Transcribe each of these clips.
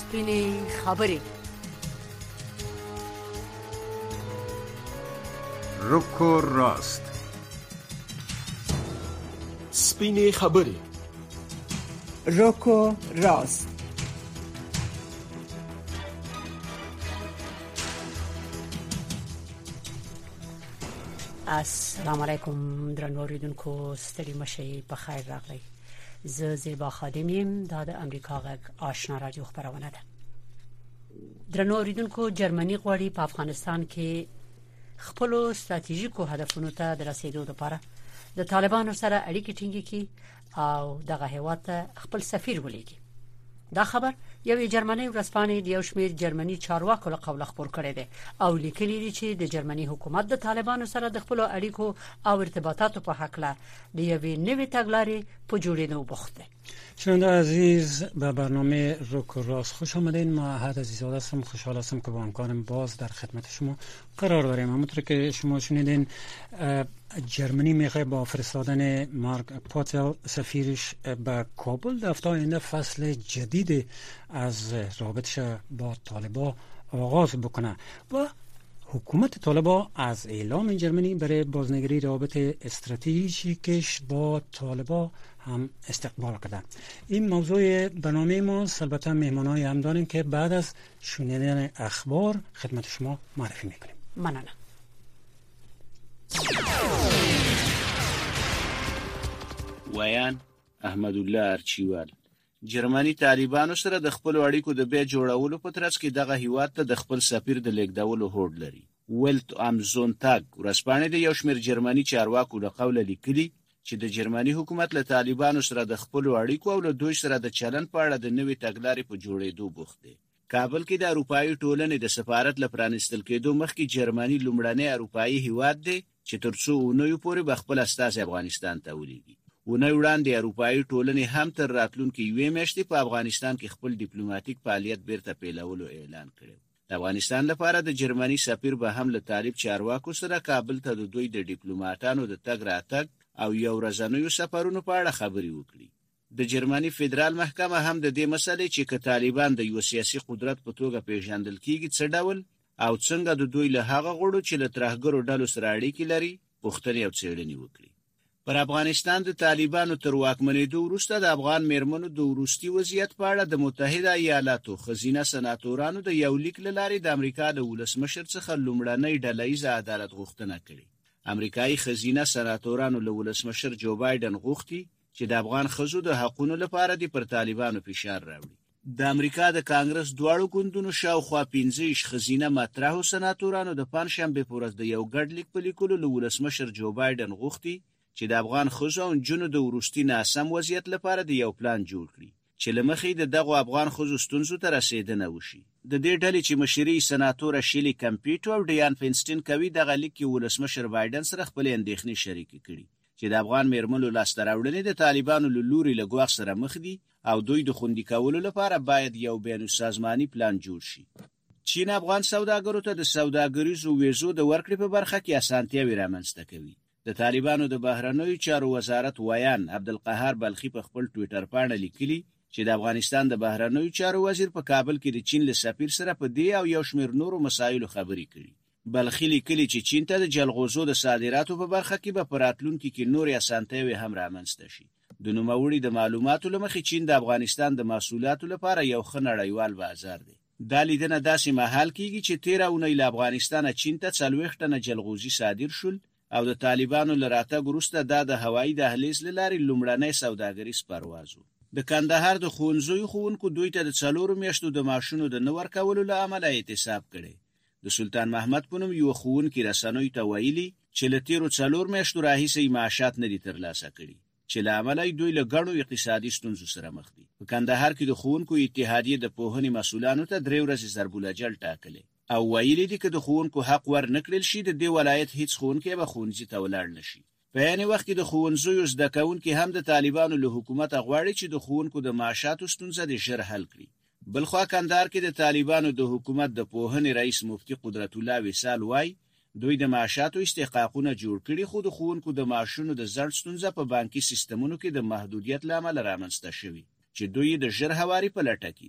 سپینې خبرې. رک و راست. سپینې خبرې. رک و راست. السلام علیکم درنو اوریدونکو، ستړي مشئ، په خیر راغلی. زه زیبا خادم یم، دا د امریکا غږ آشنا رادیو خبرونه ده. درنو اوریدونکو، جرمني غواړي په افغانستان کې خپل ستراتیژیکو هدفونو ته د رسیدو لپاره د طالبانو سره اړیکې ټینګې کړي او دغه هیواد ته خپل سفیر ولېږي. دا خبر یو جرمني ورځپاڼې د یو شمېر جرمني چارواکو له قوله خبر کړی دی او لیکلي دي چې د جرمني حکومت د طالبانو سره د خپل اړیکو او ارتباطاتو په حق له یوې نوې تګلارې په جوړېدو بوخت دی. شنونده عزیز، به برنامه رک و راست خوش آمدین. ما احد عزیزاده هستم، خوشحال هستم که با همکارم باز در خدمت شما قرار داریم. همونطور که شما شنیدین، جرمنی میخواد با فرستادن مارک پاتل سفیرش به کابل در هفته آینده فصل جدید از رابطش با طالبان آغاز بکنه و حکومت طالبان از اعلام جرمنی برای بازنگری رابط استراتژیکش با طالبان هم استقبال کرده. این موضوع برنامه ما. البته مهمانای هم داریم که بعد از شنیدن اخبار خدمت شما معرفی میکنیم. مننه. ویان احمد الله ارچیوال. جرمني طالبانو سره د خپل اړیکو د بیا جوړولو په ترڅ کې دغه هیواد ته د خپل سفیر د لیږدولو هوډ لري. ولت ام زونتاګ ورځپاڼې د یو شمېر جرمني چارواکو له قوله لیکلي چې د جرمني حکومت له طالبانو سره د خپل اړیکو او له دوی سره د چلن په اړه د نوې تګلارې په جوړېدو بوخت دی. کابل کې د اروپایي ټولنې د سفارت له پرانیستل کېدو مخکې جرمني لومړنی اروپایي هیواد دی چې تر څو اونیو پورې به خپل استازي افغانستان ته ولېږي. اونۍ وړاندې اروپایي ټولنې هم تر راتلونکي یوې میاشتې په افغانستان کې خپل ډیپلوماټیک فعالیت بیرته پیلولو اعلان کړی. د افغانستان لپاره د جرمني سفیر به هم له طالب چارواکو سره کابل ته د دوی د ډیپلوماټانو د تګ راتګ او یو ورځنیو سفرونو په اړه خبرې وکړي. د جرمني فدرال محکمه هم د دې مسلې چې که طالبان د یو سیاسي قدرت په توګه پیژندل کیږي څه ډول او څنګه د دوی له هغه غړو چې له ترهګرو ډلو سره اړیکې لري پوښتنې او څېړنې وکړي. پر افغانستان د طالبانو تر واکمنېدو وروسته د افغان میرمنو د وروستي وضعیت په اړه د متحده ایالاتو ښځینه سناتورانو د یو لیک له لارې د امریکا د ولسمشر څخه لومړنۍ ډلهییزه عدالت غوښتنه کړې. امریکایي ښځینه سناتورانو له ولسمشر جو بایدن غوښتي چې د افغان ښځو د حقونو لپاره د پر طالبانو فشار راوړي. د امریکا د کانګرس دواړو ګوندونو شاوخوا 15 ښځینه مطرحو سناتورانو د پنجشنبې په ورځ د یو ګډ لیک په لیکلو له ولسمشر جو بایدن غوښتي چې د افغان ښځو او نجونو د وروستي ناسم وضعیت لپاره د یو پلان جوړ کړي چې له مخې د دغو افغان ښځو ستونزو ته رسېدنه وشي. د دې ډلې چې مشري سناتوره شیلی کمپیټو او ډیان فینسټین کوي دغه لیک کې ولسمشر بایدن سره خپلې اندېښنې شریکې کړي چې د افغان میرمنو لاسته راوړنې د طالبانو له لوري له ګواښ سره مخ دي او دوی د خوندي کولو لپاره باید یو بین السازماني پلان جوړ شي. چین افغان سوداګرو ته د سوداګریزو ویزو د ورکړې په برخه کې اسانتیاوې رامنځته کوي. د طالبانو د بهرنیو چارو وزارت ویان عبدالقهار بلخي په خپل ټویټر باندې لیکلي چې د افغانستان د بهرنیو چارو وزیر په کابل کې د چین له سفیر سره په دې او یو شمېر نورو مسایلو خبرې کړي. بلخي لیکلي چې چین ته د جلغوزو د صادراتو په برخه کې به په راتلونکي کې نورې اسانتیاوې هم رامنځته شي. د نوموړي د معلوماتو له مخې چین د افغانستان د محصولاتو لپاره یو ښه نړیوال بازار دی. دا لیدنه داسې مهال کېږي چې تېره اونۍ له افغانستانه چین ته 40 ټنه جلغوزي صادر شول او د طالبانو له راتګ وروسته دا د هوایي دهلیز له لارې لومړنی سوداګریز پرواز و. د کندهار د ښوونځیو ښوونکو دوی ته د 4 میاشتو د معاشونو د نه ورکولو له امله اعتصاب کړی. د سلطان محمد په نوم یو ښوونکي رسنیو ته ویلي چې له تېرو 4 میاشتو راهیسې معاشات نه دي ترلاسه کړي چې له امله دوی له ګڼو اقتصادي ستونزو سره مخ دي. په کندهار کې د ښوونکو اتحادیې د پوهنې مسؤلانو ته 3 ورځې ضربالاجل ټاکلې او ویلي دي که د ښوونکو حق ورنکړل شي د دې ولایت هیڅ ښوونکی به ښوونځي ته ولاړ نه شي. په یعنې وخت کې د ښوونځیو زده کوونکي هم د طالبانو له حکومته غواړي چې د ښوونکو د معاشاتو ستونزه د ژر حل کړي. بلخوا کندهار کې د طالبانو د حکومت د پوهنې رئیس مفتي قدرت الله وصال وای دوی د معاشاتو استحقاقونه جوړ کړي خو د ښوونکو د معاشونو د ځنډ ستونزه په بانکي سیستمونو کې د محدودیت له امله رامنځته شوې چې دوی د ژر هواري په لټه کې دي.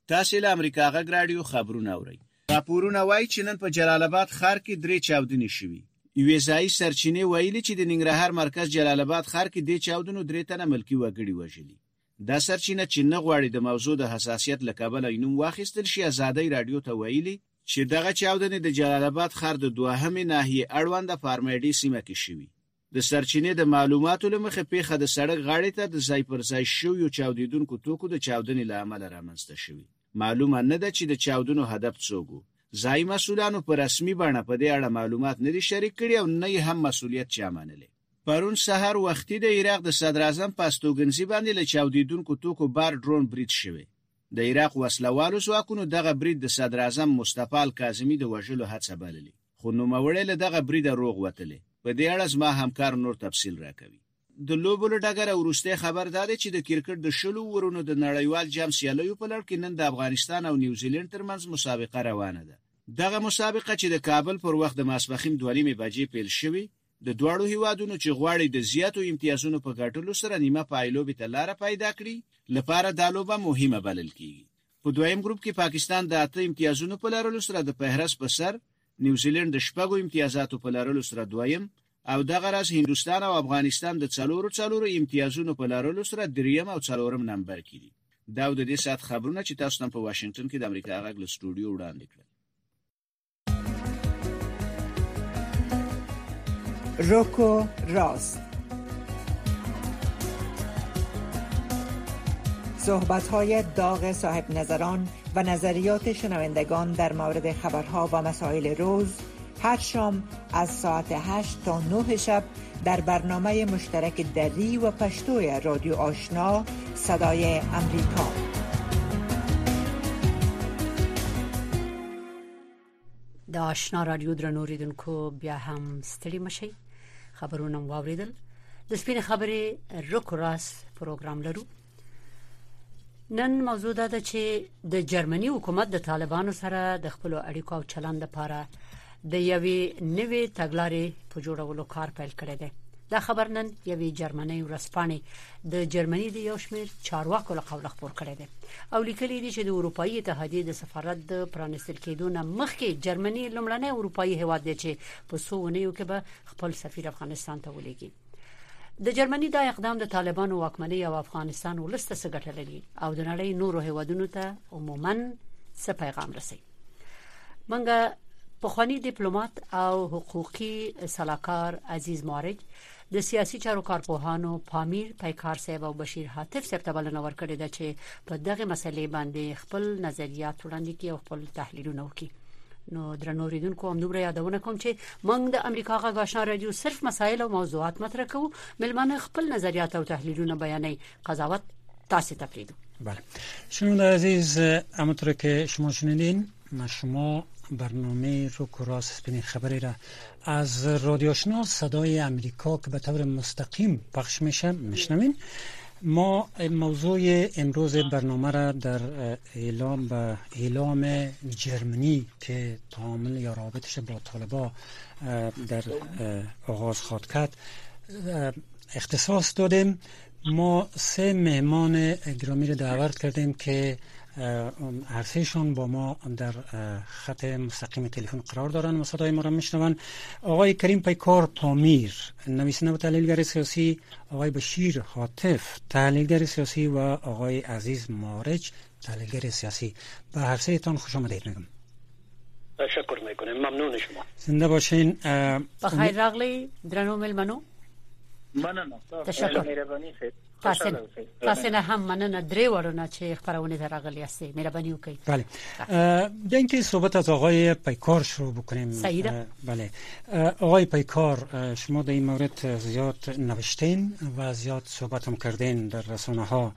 تاسو له امریکا غږ رادیو خبرونه اورئ. راپورونه وایي چې نن په جلال آباد ښار کې 3 چاودنې شوې. یوې ځایي سرچینې ویلي چې د ننګرهار مرکز جلال آباد ښار کې د چاودنو 3 تنه ملکی وګړي وژلي. دا سرچینه چې نه غواړي د موضوع د حساسیت له کبله نوم واخیستل شي، ازادۍ رادیو ته ویلي چې دغه چاودنې د جلال آباد ښار د 2مې ناحیې اړوند فارمیډي سیمه کې شوې. د سرچینې د معلوماتو لمخې پیښه د سړک غاړې ته د ځای پر ځای شویو چاودیدونکو توکو د چاودنې له امله رامنځته شوې. معلومه نه ده چې د چاودنو هدف څوک و. ځایي مسؤلانو په رسمي بڼه په دې اړه معلومات نه دي شریک کړي او نه یې هم مسؤلیت چا منلی. پرون سحر وختي د عراق د صدر اعظم په استوګنځي باندې له چاودیدونکو توکو بار ډرون برید شوی. د عراق وسلوالو ځواکونو دغه برید د صدر اعظم مصطفی الکاظمي د وژلو هڅه بللې، خو نوموړی له دغه بریده روغ وتلی. په دې اړه زما همکار نور تفصیل راکوي. د لوبو له ډګره وروستی خبر دا دی چې د کرکټ د 10 ورونو د نړیوال جام سیالیو په لړ کې نن د افغانستان او نیوزیلند ترمنځ مسابقه روانه ده. دغه مسابقه چې د کابل پر وخت د ماسپښین 2:30 بجې پیل شوې، د دواړو هیوادونو چې غواړي د زیاتو امتیازونو په ګټلو سره نیمه پایلوبې ته لار پیدا کړي لپاره دا لوبه مهمه بلل کیږي. په دویم گروپ کې پاکستان د 8 امتیازونو په لرلو سره د فهرست په سر، نیوزیلند د 4 امتیازاتو په لرلو سره دویم او دغه راز هندستان او افغانستان د 4 امتیازونو په لرلو سره دریم او څلورم نمبر کې دي. دا د دې سات خبرونه چې تاسو ته په واشنگټن کې د امریکا غږ له سټوډیو وړاندې کړل. روکو راست، صحبت‌های داغ صاحب نظران و نظریات شنوندگان در مورد خبرها و مسائل روز، هر شام از ساعت 8 تا 9 شب در برنامه مشترک دری و پشتوی رادیو آشنا صدای امریکا. د آشنا رادیو درنو ریدونکو بیا هم ستړي مشي. خبرونه واوریدل. د سپین خبرې روکو راست پروګرام لرو. نن موضوع ده چې د جرمني حکومت د طالبانو سره د خپل اړیکو او چلند لپاره د یوې نوې تګلارې په جوړولو کار پیل کړی دی. دا خبر نن یوې جرمني ورځپاڼې د جرمني د یو شمېر چارواکو له قوله خبر کړی دی او لیکلي دي چې د اروپאי اتحادیې د سفارت د پرانستل کېدو نه مخکې جرمني لومړنی اروپאי هیواد دی چې په 100 ونیو کې به خپل سفیر افغانستان ته ولېږي. د جرمني دا اقدام د طالبانو واکمنۍ او افغانستان ولسته څه ګټه لري او د نړۍ نورو هیوادونو ته عموماً څه پیغام رسوي. منګه پخوانی ډیپلوماټ او حقوقي صلاحکار عزیز مارج د سیاسي چارو کارپوهانو پامیر پیکار صاحب او بشیر حاتف صاحب ته بلنه ورکړې ده چې په دغه مسلې باندې خپل نظریات وړاندې کړي او خپل تحلیلونه وکړي. نو درنو ریدونکو هم دومره یادونه کوم چې موږ د امریکا غږ آشنا رادیو صرف مسایل او موضوعات مطرح کوو، ملمانه خپل نظریات او تحلیلونه بیانوي، قضاوت تاسو ته پریدو. بله شنونده عزیز، همونطور که شما شنیدین شما برنامه روکو راست سپین خبری را از رادیو آشنا صدای امریکا که به طور مستقیم پخش میشه میشنوین. ما موضوع امروز برنامه را در اعلام جرمنی که تعامل یا رابطش با طالبان در آغاز خواد کرد اختصاص دادیم. ما 3 مهمان گرامی را دعوت کردیم که هر سهشون با ما در خط مستقیم تلفن قرار دارن و صدای ما را میشنون. آقای کریم پیکار پامیر، نویسنده و تحلیلگر سیاسی، آقای بشیر حاتف، تحلیلگر سیاسی و آقای عزیز مارج، تحلیلگر سیاسی. به هر سهتان خوش آمدید میگم. تشکر میکنم، ممنون شما. زنده باشین. بخیر راغلی درنو ملمنو. مننه. تشکر. مهرباني خیر. تاسو نه هم مننه درې وړونه چې خبرونه راغلي است. مهرباني وکړئ. بله. بیا اینکه صحبت از آقای پیکار شروع بکنیم. سعیده. بله. آقای پیکار، شما در این مورد زیاد نوشتین و زیاد صحبت هم کردین در رسانه ها.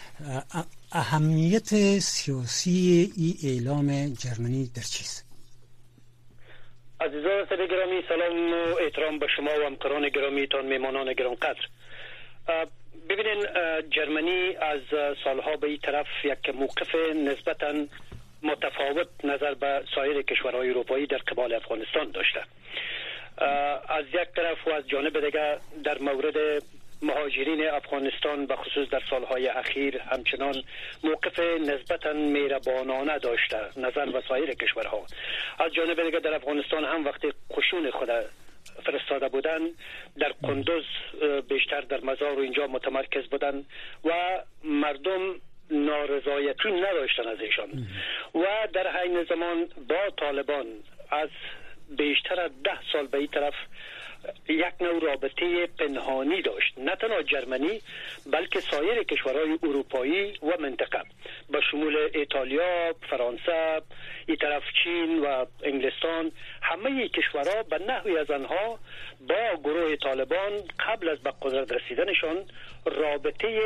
اهمیت سیاسی ای اعلام جرمنی در چیست؟ عزیزان گرامی، سلام و احترام به شما و همکاران گرامیتان، میمانان گرانقدر. ببینین، جرمنی از سالها به این طرف یک موقف نسبتاً متفاوت نظر به سایر کشورهای اروپایی در قبال افغانستان داشته. از یک طرف و از جانب دیگر در مورد مهاجرین افغانستان به خصوص در سالهای اخیر همچنان موقف نسبتاً مهربانانه داشته نظر و سایر کشورها. از جانب دیگر در افغانستان هم وقتی قشون خود فرستاده بودن در قندوز بیشتر در مزار و اینجا متمرکز بودن و مردم نارضایتی نداشتن از ایشان و در عین زمان با طالبان از بیشتر از 10 سال به این طرف یک نوع رابطه پنهانی داشت، نه تنها جرمنی بلکه سایر کشورهای اروپایی و منطقه به شمول ایتالیا، فرانسه، این طرف چین و انگلستان، همه کشورها به نحوی از آنها با گروه طالبان قبل از به قدرت رسیدنشان رابطه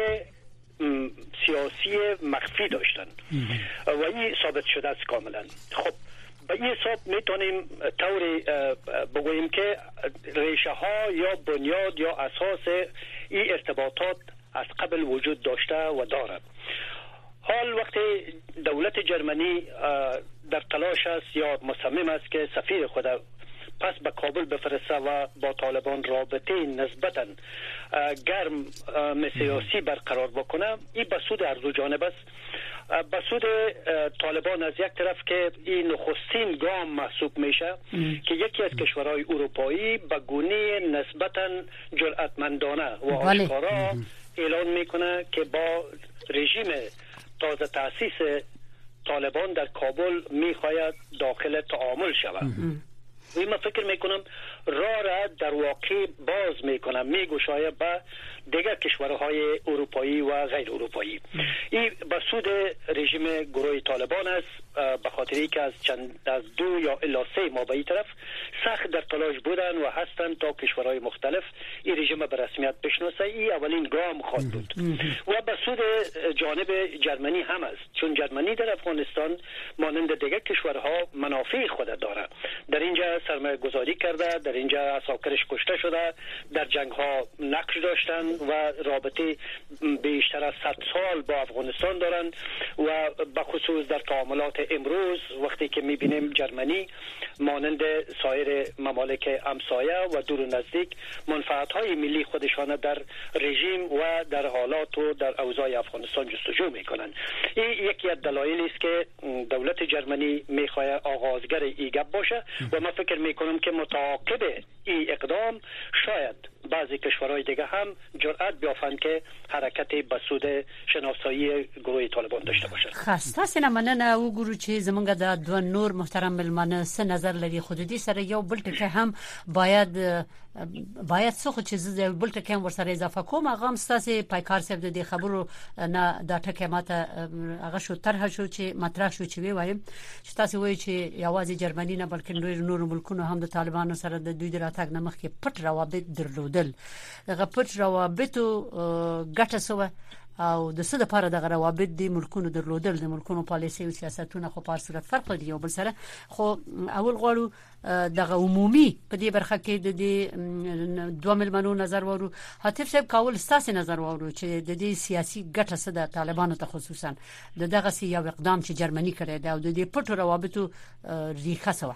سیاسی مخفی داشتن و این ثابت شده است کاملا. خب به این حساب میتونیم طوری بگوییم که ریشه ها یا بنیاد یا اساس این ارتباطات از قبل وجود داشته و دارد. حال وقتی دولت جرمنی در تلاش است یا مصمم است که سفیر خود پس به کابل بفرسته و با طالبان رابطه نسبتاً گرم سیاسی برقرار بکنه، این به سود هر دو جانب است. به سود طالبان از یک طرف که این نخستین گام محسوب میشه که یکی از کشورهای اروپایی به گونه نسبتاً جرأتمندانه و آشکارا اعلان میکنه که با رژیم تازه تأسیس طالبان در کابل میخواهد داخل تعامل شود. من فکر میکنم راه را در واقع باز میکنم، میگشاید به دیگر کشورهای اروپایی و غیر اروپایی. این به سود رژیم گروه طالبان است، به خاطری که از 2 یا الی 3 ماه به این طرف سخت در تلاش بودن و هستند تا کشورهای مختلف این رژیم به رسمیت بشناسه. این اولین گام خواهد بود و به سود جانب جرمنی هم است، چون جرمنی در افغانستان مانند دیگر کشورها منافع خود داره. در اینجا سرمایه گذاری کرده، در اینجا اساکرش کشته شده، در جنگ ها نقش داشتن و رابطه بیشتر از 100 سال با افغانستان دارن و به خصوص در تعاملات امروز وقتی که میبینیم جرمنی مانند سایر ممالک همسایه و دور و نزدیک منفعت های ملی خودشان در رژیم و در حالات و در اوضاع افغانستان جستجو میکنن. این یکی از دلایلی است که دولت جرمنی میخواد آغازگر این گپ باشه و من فکر میکنم که متعاقب این اقدام شاید بعضی کشورهای دیگه هم جرأت بیافند که حرکت به سود شناسایی گروه طالبان داشته باشند. خسته سینه مننه او ګورو چې زمونږ د دوه نور محترم ملمانه څه نظر لري. خو د دې سره یو بل ټکی هم باید څه خو چې زه بل ټکی هم ورسره اضافه کوم. هغه هم ستاسو پایکار صاحب د دې خبرو نه دا ټکی ماته هغه شو طرح شو چې مطرح شو چې وی وایم چې تاسو وایي چې یوازې جرمني نه بلکې نور ملکونو هم د طالبانو سره د دوی د راتګ نه مخکې پټ روابط درلودل. دغه پټ روابطو ګټه سوه او د څه لپاره دغه روابط د ملکونو درلودل د ملکونو پالیسي او سیاستونه خو په صورت فرق لري یو بل سره. خو اول غواړو دغه عمومي په دې برخه کې د دې دوه ملمنو نظر وورو. حاتف صاحب کول ستاسو نظر وورو چې د دې سیاسي ګټه څه د طالبانو ته خصوصا دغه یو اقدام چې جرمني کړی دی او د دې پټو روابطو ریښه سوه.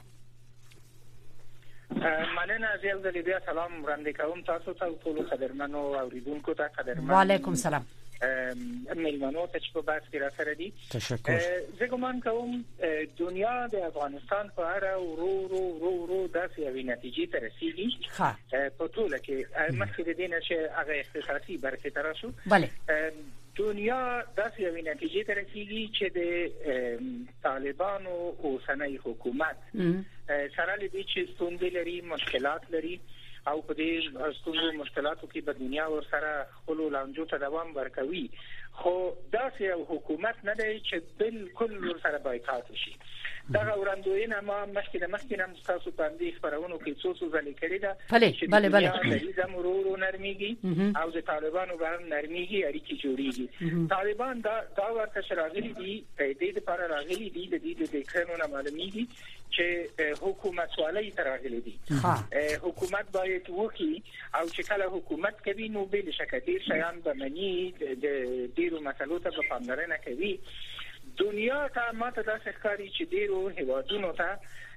مننه از یو ځل بیا سلام وړاندې کوم تاسو ته ټول قدرمنو اوریدونکو ته. قدرمن وعلیکم سلام ملمنو ته چې په بحث کې راسره دي. تشکر. زه ګمان کوم دنیا د افغانستان په اړه ورو داسې یوې نتیجې ته رسیږي په ټوله کې مخکې د دې نه چې هغه اختصاصي برخې ته راشو. بله دنیا داسې یوې نتیجې ته رسیږي چې د طالبانو اوسنی حکومت سره لدې چې ستونزې لري، مشکلات لري او په دې ستونزو مشکلاتو کې په دنیا ور سره خپل لانجو ته دوام ورکوي. خو داسې یو حکومت نه دی چې بالکل ور سره بایکاټ شي. دا وړاندوینه ما مخکې هم تاسو باندې خبرونو کې څو ځلې کړې ده چې دنیا د زمرو نرميږي او د طالبانو باندې نرميږي، اړیکې جوړيږي. طالبان دا ورته شراغلي دي د دې لپاره راغلي دي د دې د کړنو معلومیږي چې حکومت والی تراغلي دي. حکومت باید وکي او چې کله حکومت کوي نو به شکه ډیر شیان به مني د ډیرو مسلو ته په پاملرنه کوي. دنیا ته ماته دا ښکاري چې ډیرو هیوادونو ته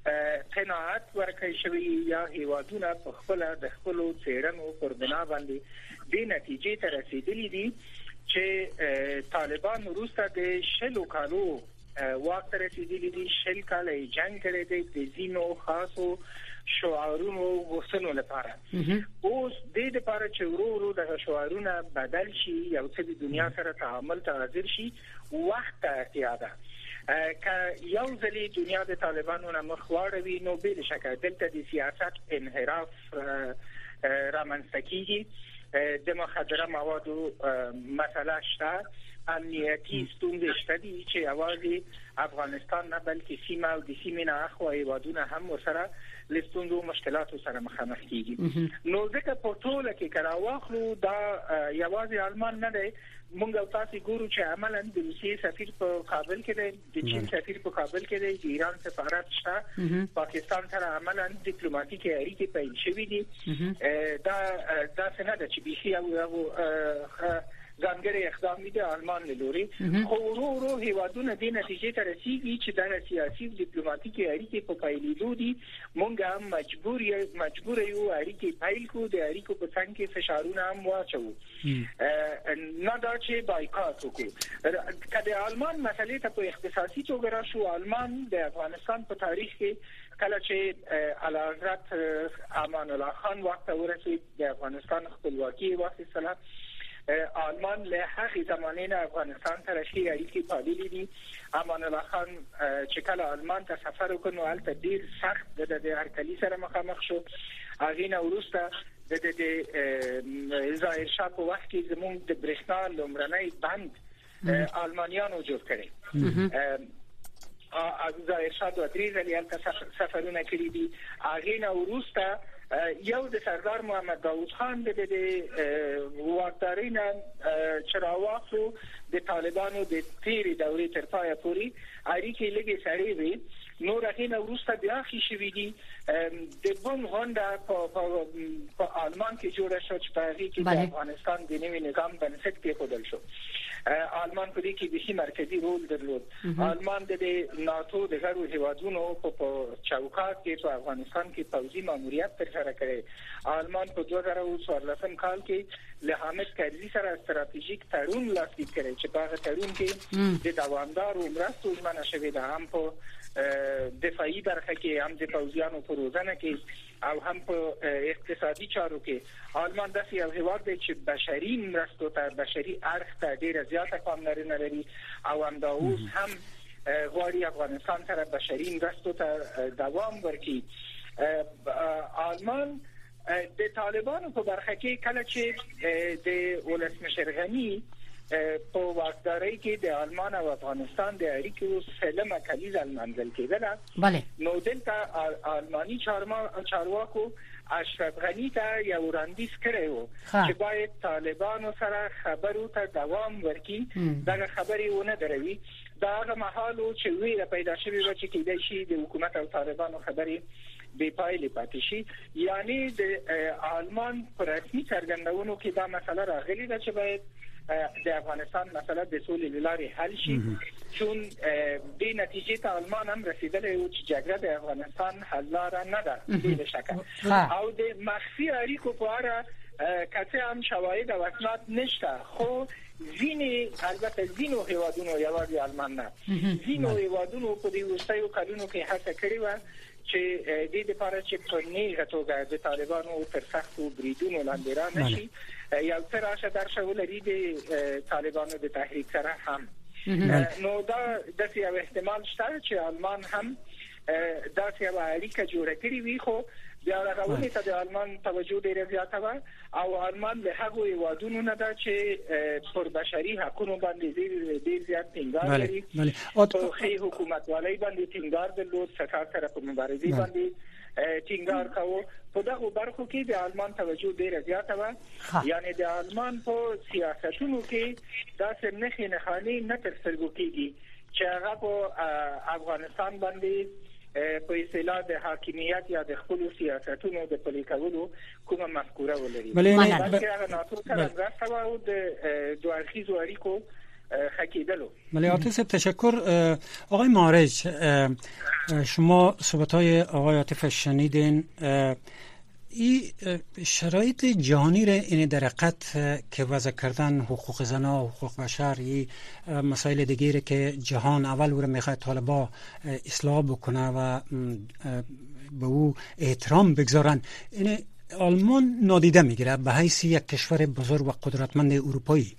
قناعت ورکړی شوی یا هیوادونه په خپل د خپل څېړنو پر بنا باندې د نتیجې ته رسیدلي دي چې طالبان وروسته د 10 کالو واک ته رسیدلي دي. 10 کاله جنگ کړی دی د ځینو خاصو شعارونو غوښتنو لپاره. اوس د دې لپاره چې ورو د شعارونه بدل شي یو څه د دنیا سره تعامل ته حاضر شي وخت اړتیا ده. که یو ځلې دنیا د طالبانو نه مخ واړوي نو بل شکه دلته د سیاست انحراف رامنځته کیږي. د مخدره موادو مسله شته، امنیتي ستونزې شته دي چې اواز افغانستان نه بلکې سیمه او د سیمې نه اخوا هیوادونه هم ورسره لستوندو مشکلاتو سره مخامخ کیږي. نو ځکه په ټوله کې کړه واخلو دا یوازې آلمان نه دی. مونږ او تاسو ګورو چې عملاً د روسیې سفیر په کابل کې دی، د چین سفیر په کابل کې دی، د ایران سفارت شته، پاکستان سره عملاً ډیپلوماټیکي اړیکې پیل شوې دي. دا څنګه د چې بيخي او ځانګړي اقدام دي آلمان له لوري. خو ورو هیوادونه د نتیجې ته رسیدي چې د سیاسي ډیپلوماټیکي اړیکې په پیلېدو دي. مونږ هم مجبور یو اړیکې پیل کړو، د اړیکو په څنګ کې فشارونه هم واچو. نه دا چې بایکاټ وکړو. کله آلمان مسلې ته په اختصاصي توګه راشو، آلمان د افغانستان په تاریخ کې کله چې اعلیحضرت امان الله خان وخت ورسید د افغانستان خپلواکي واخیستله، آلمان له هغه زمانه نه افغانستان سره شي اړیکې پاللې دي. امان الله خان چې کله آلمان ته سفر وکړ نو هلته ډیر سخت د هرکلي سره مخامخ شو. هغه نه وروسته د ظاهر شاه په وخت کې زموږ د برېښنا لومړنی بند آلمانیانو جوړ کړی. ظاهر شاه د درې ځلې هلته سفرونه کړي دي. هغه نه وروسته یو د سردار محمد داود خان د واکدارۍ نه چې راواخلو د طالبانو د تیرې دورې تر پایه پورې اړیکې لږې سړې وې. نور هغه نه وروسته بیا خې شوې دي. د بن غونډه په آلمان کې جوړه شو چې په هغې کې د افغانستان د نوي نظام بنسټ کېښودل شو. آلمان په دې کې د مرکزي رول درلود. آلمان د ناتو د غړو هیوادونو په چوکاټ کې په افغانستان کې پوځي ماموریت ترسره کړی. آلمان په 2014 کال کې له حامد کرزي سره ستراتیژیک تړون لاسلیک کړی چې په هغه تړون کې د دوامدارو مرستو ژمنه شوې ده، هم په دفاعي برخه کې، هم د پوځیانو په روزنه کې او هم په اقتصادي چارو کې. آلمان داسې یو هیواد دی چې بشري مرستو ته، بشري اړخ ته ډیره زیاته پاملرنه لري او همدا اوس هم غواړي افغانستان سره بشري مرستو ته دوام ورکړي. آلمان د طالبانو په برخه کې کله چې د ولسمشر غني په واکدارۍ کې د آلمان او افغانستان د اړیکو سلمه کلیزه منځل کېدله، نو دلته آلماني چارواکو اشرف غني ته یو وړاندیز کړی و چې باید طالبانو سره خبرو ته دوام ورکړي. دا خبرې ونه دروي. دا هغه مهال چې ویره پیدا شوې و چې کېدای شي د حکومت او طالبانو خبرې بې پایلې پاتې شي. یعنی د آلمان پر رسمي څرګندونو کې دا مسله راغلې ده چې باید د افغانستان مسله د سولې لارې حل شي، چون د نتیجې ته آلمان هم رسیدلی و چې جګړه د افغانستان حل لاره نه ده بې شکه. او د مخفي اړیکو په اړه که څه هم شواهد او اسناد نشته، خو البته ځینو هیوادونو، یوازې آلمان نه، ځینو هیوادونو په دې وروستیو کلونو کې هڅه کړې وه چې د دې لپاره چې په نیغه توګه د طالبانو تر سختو بریدونو لاندې را نشي، یو څه راشه درشه ولري د طالبانو د تحریک سره هم. نو دا داسې یو احتمال شته چې آلمان هم داسې یوه اړیکه جوړه کړې وي. خو بیا رغونې ته د آلمان توجه ډېره زیاته وه او آلمان له هغو هیوادونو نه ده چې پر بشري حقونو باندې ډېر زیات ټینګار لري. په ښې حکومتوالۍ باندې ټینګار درلود، سرکار سره په مبارزې باندې ټینګار کاوه. په دغو برخو کې د آلمان توجه ډېره زیاته وه. یعنې د آلمان په سیاستونو کې داسې نښې نښانې نه تر سترګو کېږي چې هغه په افغانستان باندې په اصطلاح د حاکمیت یا د خپلو سیاستونو د پلي کولو کومه مفکوره ولري. بلکې هغه ناتو سره مرسته او د دوه اړخیزو اړیکو خکیدلو. بله عاطف تشکر. آقای معارج، شما صحبت‌های آقای عاطف شنیدین. این شرایط جهانی را این در حقیقت که وضع کردن حقوق زنان و حقوق بشر، این مسائل دیگری که جهان اول او را میخواد طالبا اصلاح بکنه و به او احترام بگذارن، این آلمان نادیده میگیره به حیث یک کشور بزرگ و قدرتمند اروپایی.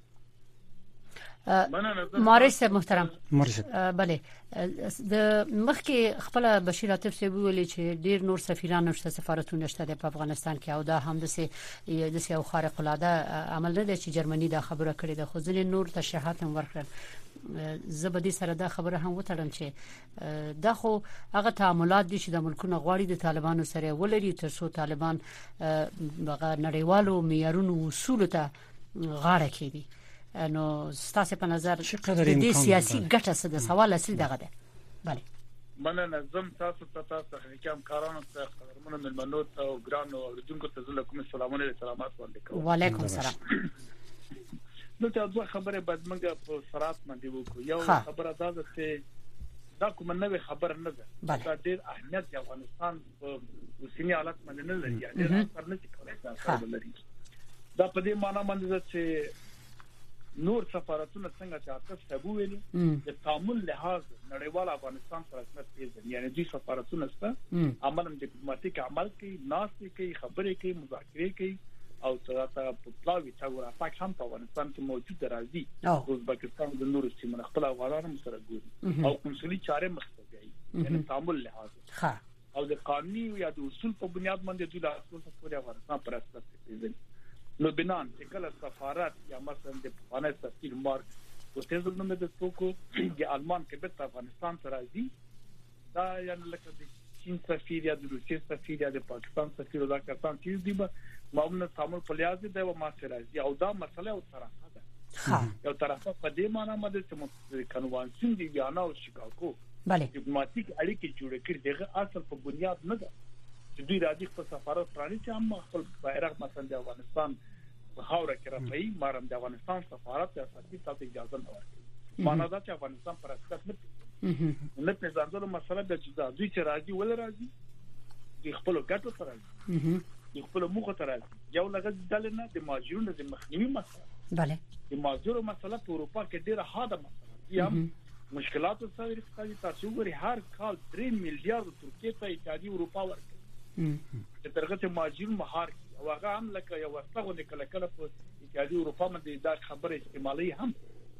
مارس محترم، بله د مخکې خپل بشیر عاطف صاحب ویلي چې ډیر نور سفیران نشته، سفارتونه نشته په افغانستان کې، او دا هم د یو خارق العاده عمل نه دی چې جرمني دا خبره کړې ده، خو ځینې نور تشریحات هم ورکړل. زبدي سره دا خبره هم وتړم چې دا خو هغه تعاملات دي چې د ملکونو غواړي د طالبانو سره ولري ترڅو طالبان هغه نړیوالو معیارونو اصول ته غاړه کړي. نو ستاسو په نظر د دې سیاسي ګټه څه ده؟ سوال اصلي دغه ده. بله مننه. نظم تاسو حکام کارانو ته خبرونه ملمنو ته او ګرانو اوریدونکو ته زله کوم سلامونه او سلامات وړاندې کوم. وعلیکم السلام. نو ته دوه خبره بعد موږ په سرعت باندې وکړو. یو خبره دا ده چې دا کوم نوې خبره نه ده، دا ډېر اهمیت د افغانستان په اوسنی حالت باندې نه لري، یعنی اثر نه کوي لري. دا په دې معنی باندې ده چې نور سفارتونه څنګه چې تاسو ته ویلي د تعامل لحاظ نړیوال افغانستان سره رسمت پیژني، یعنی دوی سفارتونه سره عملاً ډیپلوماټیک عمل کوي، ناسې کوي، خبرې کوي، مذاکرې کوي، او تاسو په پلاوی تاګور افاق هم په افغانستان کې موجود راځي. ازبکستان د نور سیمه خپل افغانانو سره ګوري او کنسولي چارې مخته کوي، یعنی تعامل لحاظ او د قانوني یا د اصول په بنیاد باندې دوی د اصول په افغانستان پر اساس پیژني. نو بنان چې کله سفارت یا مثلا د افغان سفیر مارک او تاسو نوم د توکو د آلمان کې به افغانستان ته راځي، دا یعنی لکه د چین سفیر یا د روسیې سفیر یا د پاکستان سفیر دا کسان چې دی به معمولا تعامل په لحاظ دی او ما سره راځي، او دا مسله او طرفه ده. یو طرفه په دې معنی باندې چې کنوانسیون دی بیان او شیکاګو ډیپلوماټیک اړیکې جوړې کړې دغه اصل په بنیاد نه ده چې دوی راځي په سفارت پرانی چې هم خپل بیرغ مثلا د افغانستان په خاور کې راځي، مارم د افغانستان سفارت ته اساسي تاسو اجازه نه ورکړي. معنا دا چې افغانستان پر اساس نه پیژندلو مسله د جدا دوی چې راځي ول راځي د خپل ګټو سره راځي، د خپل موخه سره راځي. یو لږ ځل نه د ماجرونو د مخنیوي مسله، bale د ماجرو مسله په اروپا کې ډیره حاده مسله یا مشکلات سره ریښتیا تاسو ګوري هر کال 3 میلیارډ ترکیه ته ایتادي اروپا ورکړي چې ترغه ماجر مهار او هغه هم لکه یو وسغه کله کله په ایتادي اروپا باندې دا خبره استعمالي هم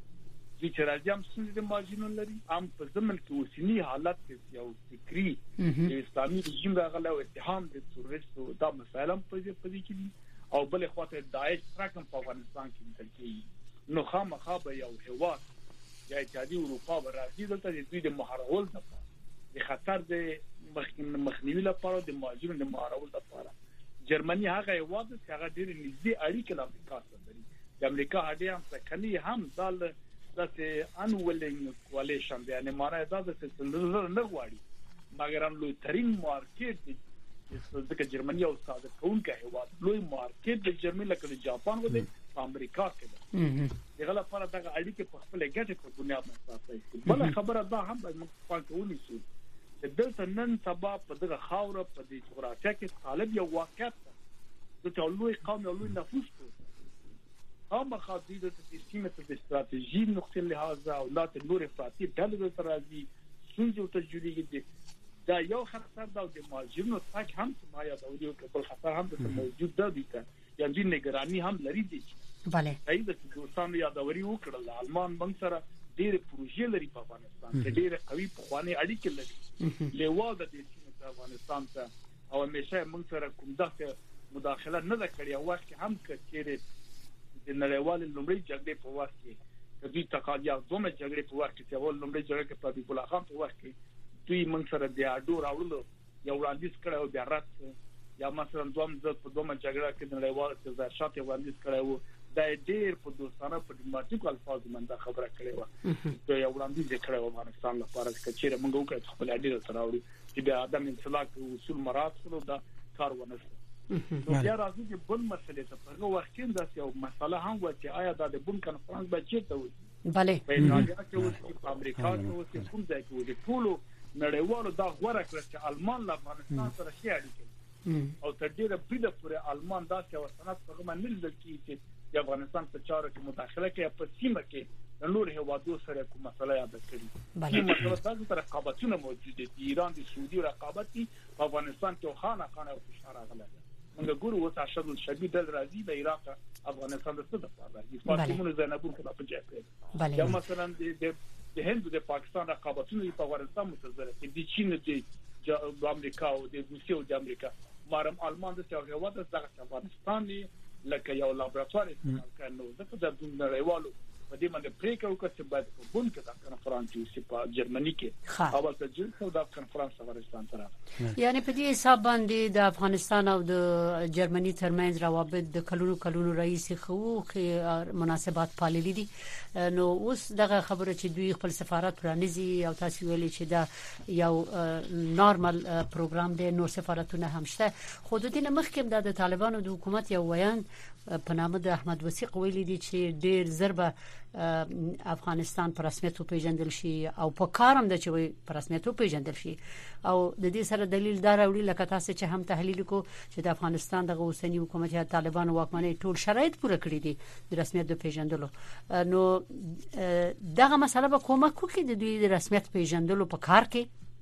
چې راځي هم څنګه د ماجرونو لري هم په زمن کې اوسنی حالت کې یو فکری اسلامي رژیم راغله او اتهام د تروریستو دا مسایل هم په دې کې او بل خواته داعش ترکم په افغانستان کې دلته نو خامخا به یو هوا یا ایتادي اروپا راځي دلته د دوی د محارول د خطر د مخنیوي لپاره د ماجرونو د محارول لپاره جرمني هغه یوازې هغه ډېر نږدې اړیکې له امریکا سره لري. د امریکا هډې هم څنګه هم دال داسې انولینګ کولیشن دی، یعنی معنی دا د څلور نه غواړي مګر هم لوی ترين مارکیټ دی چې جرمني او ساده کونکه هوا لوی مارکیټ د جرمني لکه د جاپان و د امریکا کې ده. دغه لپاره دغه اړیکې په خپل ګټه په بنیاد اساسي بل خبره دا هم موږ پاتونی شو دلته نن سبا په دغه خاور په دې جغرافیه کې طالب یو واقعیت د ټولوي قوم یو لوی نفوذ هم خاطی د سیمه د استراتیژي نقطه لحاظ او لا ته نور افراطي ډلې د راځي څنګه ته جوړیږي دا یو خطر دا د ماجرونو تک هم ما یا د یو کبل خطر هم موجود دی ته یعنی د نگرانی هم لري دي. bale ای د دوستانو یادوري وکړل آلمان بنک سره ډېر پروژې لري په افغانستان کې ډېر قوي پخوانی اړیکې لري لیوال د دې سیمه افغانستان ته او همیشه موږ سره کوم دغه مداخله نه کړې او وخت هم کړي د نړیوال لومړی جګړې په وخت کې د دې تقاضا دومره جګړې په وخت کې اول لومړی جګړه کې په بولا خان په وخت کې دوی موږ سره د اډو راوړلو یو وړاندیز کړو بیا رات یا مثلا په دومره جګړه کې د نړیوال څخه شاته وړاندیز کړو دا ډېر په دوستانه په ډیپلوماټیک الفاظ باندې خبره کړې و چې یو وړاندیز کړو افغانستان لپاره چې چیرې موږ وکړو خپل اډې سره راوړو چې د ادم انسلاک اصول مراد سره دا کار ونه شو. نو بیا راځي چې بل مسلې ته په وخت کې دا یو مسله هم و چې آیا د بن کنفرانس به چیرته وي بله په ایتالیا کې اوسي، په امریکا کې اوسي، کوم ځای کې اوسي، ټول نړیوالو دا غوړه کړ چې آلمان له افغانستان سره شي اړیکې او تر ډیره بریده پورې آلمان داسې وسنات په غوښمن نه لیدل کیږي چې د افغانستان په چارو کې مداخله کوي په سیمه کې د نور هیوادو سره کوم مسله یاد کړي. چې مسله تاسو ته رقابتونه موجود دي، ایران د سعودي رقابت په افغانستان کې خانه او فشار راغلی. موږ ګورو وو تاسو شدید راځي د عراق افغانستان د څه د پاره دي پاتمون زینبون په پنځه کې. یا مثلا د هند د پاکستان رقابتونه په افغانستان متزره دي، د چین د امریکا او د روسیې او د امریکا مارم آلمان د څو هیواد د افغانستان لکه یو لابراتوار استعمال کړي. د نړیوالو په دې باندې پریکړه وکړه چې باید په بون کې د کنفرانس چې په جرمني کې اول ته جلسه د کنفرانس افغانستان سره، یعنی په دې حساب باندې د افغانستان او د جرمني ترمنځ روابط د کلونو رئیس خوخي مناسبات پاللي دي. نو اوس دغه خبره چې دوی خپل سفارت پرانیزي او تاسو ویلي چې دا یو نارمل پروګرام دی، نور سفارتونه هم شته. خو د دې مخکې د طالبانو د حکومت یو ویان په نامه د احمد وثیق ویلي دي چې ډیر ضربه افغانستان په رسمیت پیژندل شي او په کارم د چوي په رسمیت پیژندل شي او د دې سره دلیل دار وړي لکه تاسو چې هم تحلیل کو چې د افغانستان د اوسنی حکومت یا طالبان واکمنۍ ټول شرایط پوره کړی دي د رسمیت د پیژندلو. نو دغه مسله به کومه کوي د دوی د رسمیت پیژندلو په کار کې.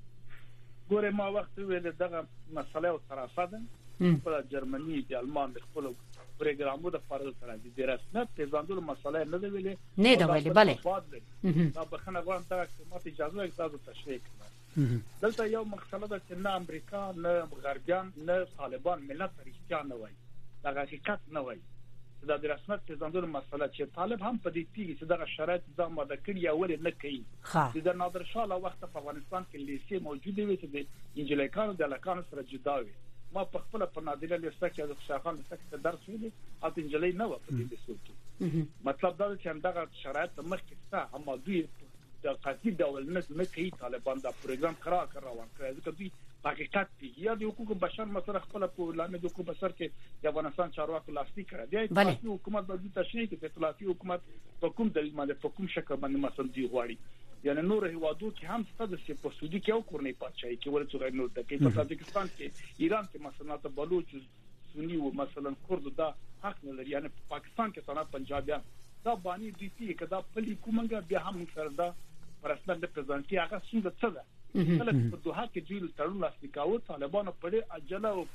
ګوره ما وخت ویل دغه مسله او طرفه ده په جرمني د آلمان د خپل پروګرامو د فرض سره د رسمیت پیژندلو مسله نه دی ویلې نه دی ویلې bale دا بخنه غواړم دا چې ماته اجازه راکړئ تشریح کړم. دلته یو مسله ده چې نه امریکا نه غربیان نه طالبان ملت رښتیا نه وایي، دا حقیقت نه وایي. دا د رسمیت پیژندلو مسله چې طالب هم په دې پیږي چې دغه شرایط د ماده کړی او نه کوي. د نادر شاه له وخت په افغانستان کې لیسې موجوده وي چې د انجلیکانو د لکانو سره جدا وي. ما په خپل په نادره لیسته کې د شاخان څخه درس ویلي او انجلۍ نه و په دې لیسو کې. مطلب دا چې همدغه شرایط مخکې څه هم دوی د قاطع ډول نه کوي. طالبان دا پروګرام روان کړی ځکه دوی حقیقت دی یا د حقوق بشر مسله خپل په لامل د حقوق بشر کې د افغانستان چارواکو لاسلیک کړی دی. د حکومت باندې تشریح کې اطلاعاتي حکومت په کوم دلیل باندې په کوم شکل باندې مسله دی غواړي. یعنی نور هیوادو کې هم ستاسو چې په سعودي کې او کورنۍ پاتشي کې ورته غیر نور د کې په تاجکستان کې ایران کې مثلا ته بلوچ سنی او مثلا کورد دا حق نه لري. یعنی په پاکستان کې څنګه پنجابیان دا باندې دي چې کدا پلي کومنګ بیا هم سره دا پرسنل پرزنټي هغه څنګه څه ده کله په دوحه کې جیل تړون لاسلیکاو طالبانو په اجله او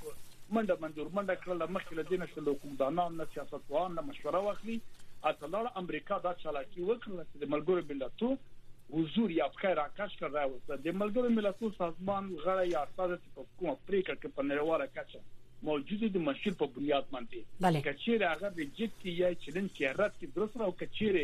منډه کړل مخکې له دینه چې حکومتدانان نه سیاستوالان نه مشوره واخلي. اټلار امریکا دا چالاکي وکړه چې د ملګرو ملتونو حضور یا خیر راکاش کړ راوځه. د ملګرو ملتونو سازمان غړي یا اساس په کومه پریکړه کې په نړیواله کچه موجوده د مشیر په بنیاد باندې کچېره هغه د جټي یا چلن کې رات کې درس راو کچېره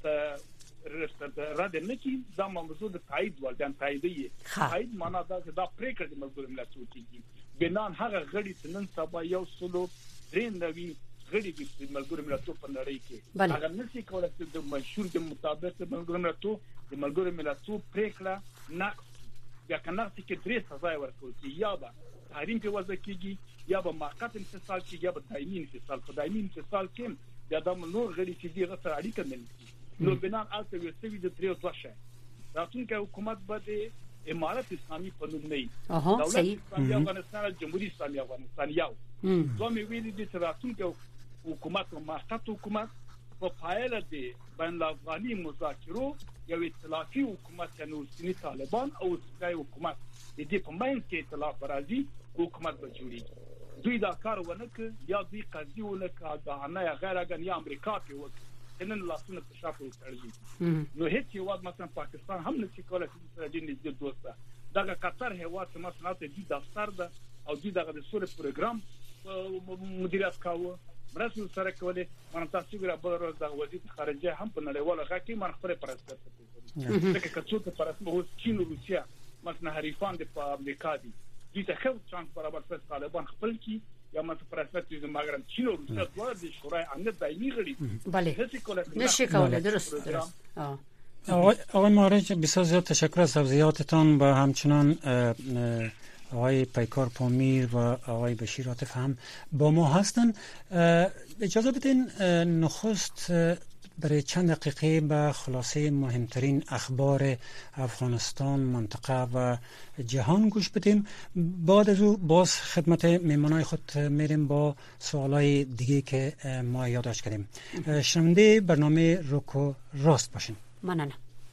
رد نه کی دا موضوع د تایید ولدان تاییدي تایید معنا دا چې دا پریکړه د ملګرو ملتونو کېږي بنان هغه غړي چې نن سبا یو سلو درې نوي غړي د ملګرو ملتونو په نړۍ کې هغه نشي کولای چې د مشهور د مطابق د ملګرو ملتونو پریکړه نه یا کنه چې درې سزا ورکول کی یا به تحریم په وضع کېږي یا به موقت انفصال کېږي یا به دایمي انفصال. په دایمي انفصال کې د ادم نور غړي چې دغه سره اړیکه نه لري. نو بنان الته وسوي د تریو دوشه راتونکو حکومت باندې امارت اسلامي په نوم نه دولت اسلامي افغانستان جمهوریت اسلامي افغانستان یو دوه ویلي دي چې راتونکو حکومت او ماخت حکومت په پایله دی بین افغاني مذاکرو یو ائتلافي حکومت یعنی سنی طالبان او سکای حکومت دې په ماین کې ائتلاف راځي حکومت به جوړیږي. دوی دا کار ونه ک یا دوی قضیه ونه ک دا نه غیر اګن یا امریکا کې وکړي نن لاسونه په شاپو تړلي. نو هیڅ یواد مثلا پاکستان هم نشي کولای چې سره دې نږدې دوسته دغه قطر هیواد مثلا ته دې دفتر ده او دې دغه د سوري پروګرام مدیریت کاوه مرسته سره کوله. من تاسو ګره بل ورځ د وزیر خارجه هم په نړیواله غا کې من خبره پرسته کوي چې کڅوړه پرسته هو چین او روسیا مثلا حریفان د امریکا دي دې ته خو چانس برابر پر طالبان خپل کی یا مت پرسته چې مګرم چین او روسیا دوه د شورای امنیت دایمي غړي بله نشي کولای درست. آقای مهاجر بسیار زیاد تشکر از توضیحاتتان و همچنان آقای پیکار پامیر و آقای بشیر عاطف هم با ما هستن. اجازه بدین نخست برای چند دقیقه به خلاصه مهمترین اخبار افغانستان، منطقه و جهان گوش بدیم. بعد از او باز خدمت میمانای خود میریم با سوالای دیگه که ما یادداشت کردیم. شنونده برنامه روکو راست باشین. ممنونم.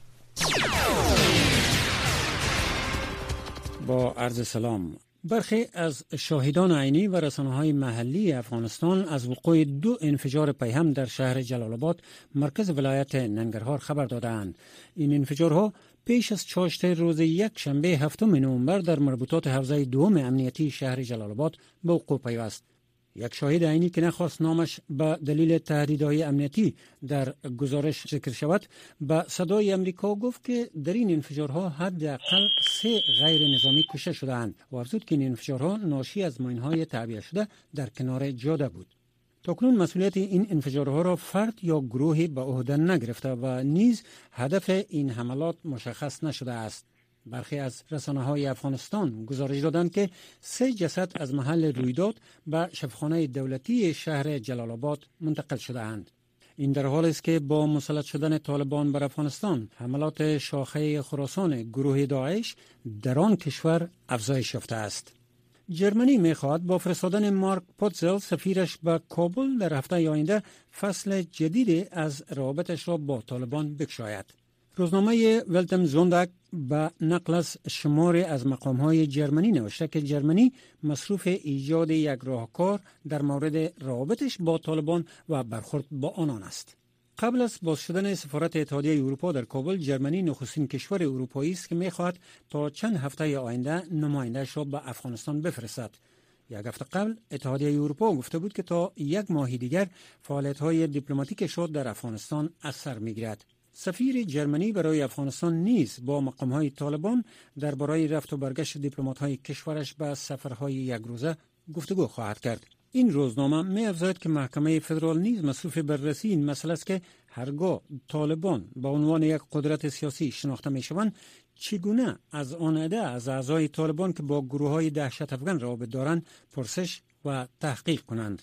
با عرض سلام. برخی از شاهدان عینی و رسانه‌های محلی افغانستان از وقوع 2 انفجار پیهم در شهر جلال آباد مرکز ولایت ننگرهار خبر دادند. این انفجارها پیش از چاشت روز یک شنبه 7 نوامبر در مربوطات حوزه دوم امنیتی شهر جلال آباد به وقوع پیوست. یک شاهد عینی که نخواست نامش به دلیل تهدیدهای امنیتی در گزارش ذکر شود به صدای امریکا گفت که در این انفجارها حداقل 3 غیر نظامی کشته شدند و افزود که این انفجارها ناشی از ماین‌های تعبیه شده در کنار جاده بود. تاکنون مسئولیت این انفجارها را فرد یا گروهی به عهده نگرفته و نیز هدف این حملات مشخص نشده است. برخی از رسانه‌های افغانستان گزارش دادند که 3 جسد از محل رویداد به شفاخانه دولتی شهر جلال آباد منتقل شده‌اند. این در حالی است که با مسلط شدن طالبان بر افغانستان، حملات شاخه خراسان گروه داعش در آن کشور افزایش یافته است. جرمنی می‌خواهد با فرستادن مارک پوتزل سفیرش به کابل در هفته آینده فصل جدید از روابطش را با طالبان بگشاید. روزنامه ولتم زونداگ به نقل از شماری از مقام‌های جرمنی نوشته که جرمنی مصروف ایجاد یک راهکار در مورد روابطش با طالبان و برخورد با آنان است. قبل از باز شدن سفارت اتحادیه اروپا در کابل، جرمنی نخستین کشور اروپایی است که می‌خواهد تا چند هفته آینده نماینده‌اش را به افغانستان بفرستد. یک هفته قبل اتحادیه اروپا گفته بود که تا 1 ماه دیگر فعالیت‌های دیپلماتیکش را در افغانستان از سر می‌گیرد. سفیر جرمنی برای افغانستان نیز با مقام‌های طالبان درباره رفت و برگشت دیپلمات‌های کشورش به سفرهای یک روزه گفتگو خواهد کرد. این روزنامه می‌افزاید که محکمه فدرال نیز مصروف بررسی این مسئله است که هرگاه طالبان به عنوان یک قدرت سیاسی شناخته می‌شوند، چگونه از آن عده از اعضای طالبان که با گروه‌های دهشت افغان روابط دارند پرسش و تحقیق کنند.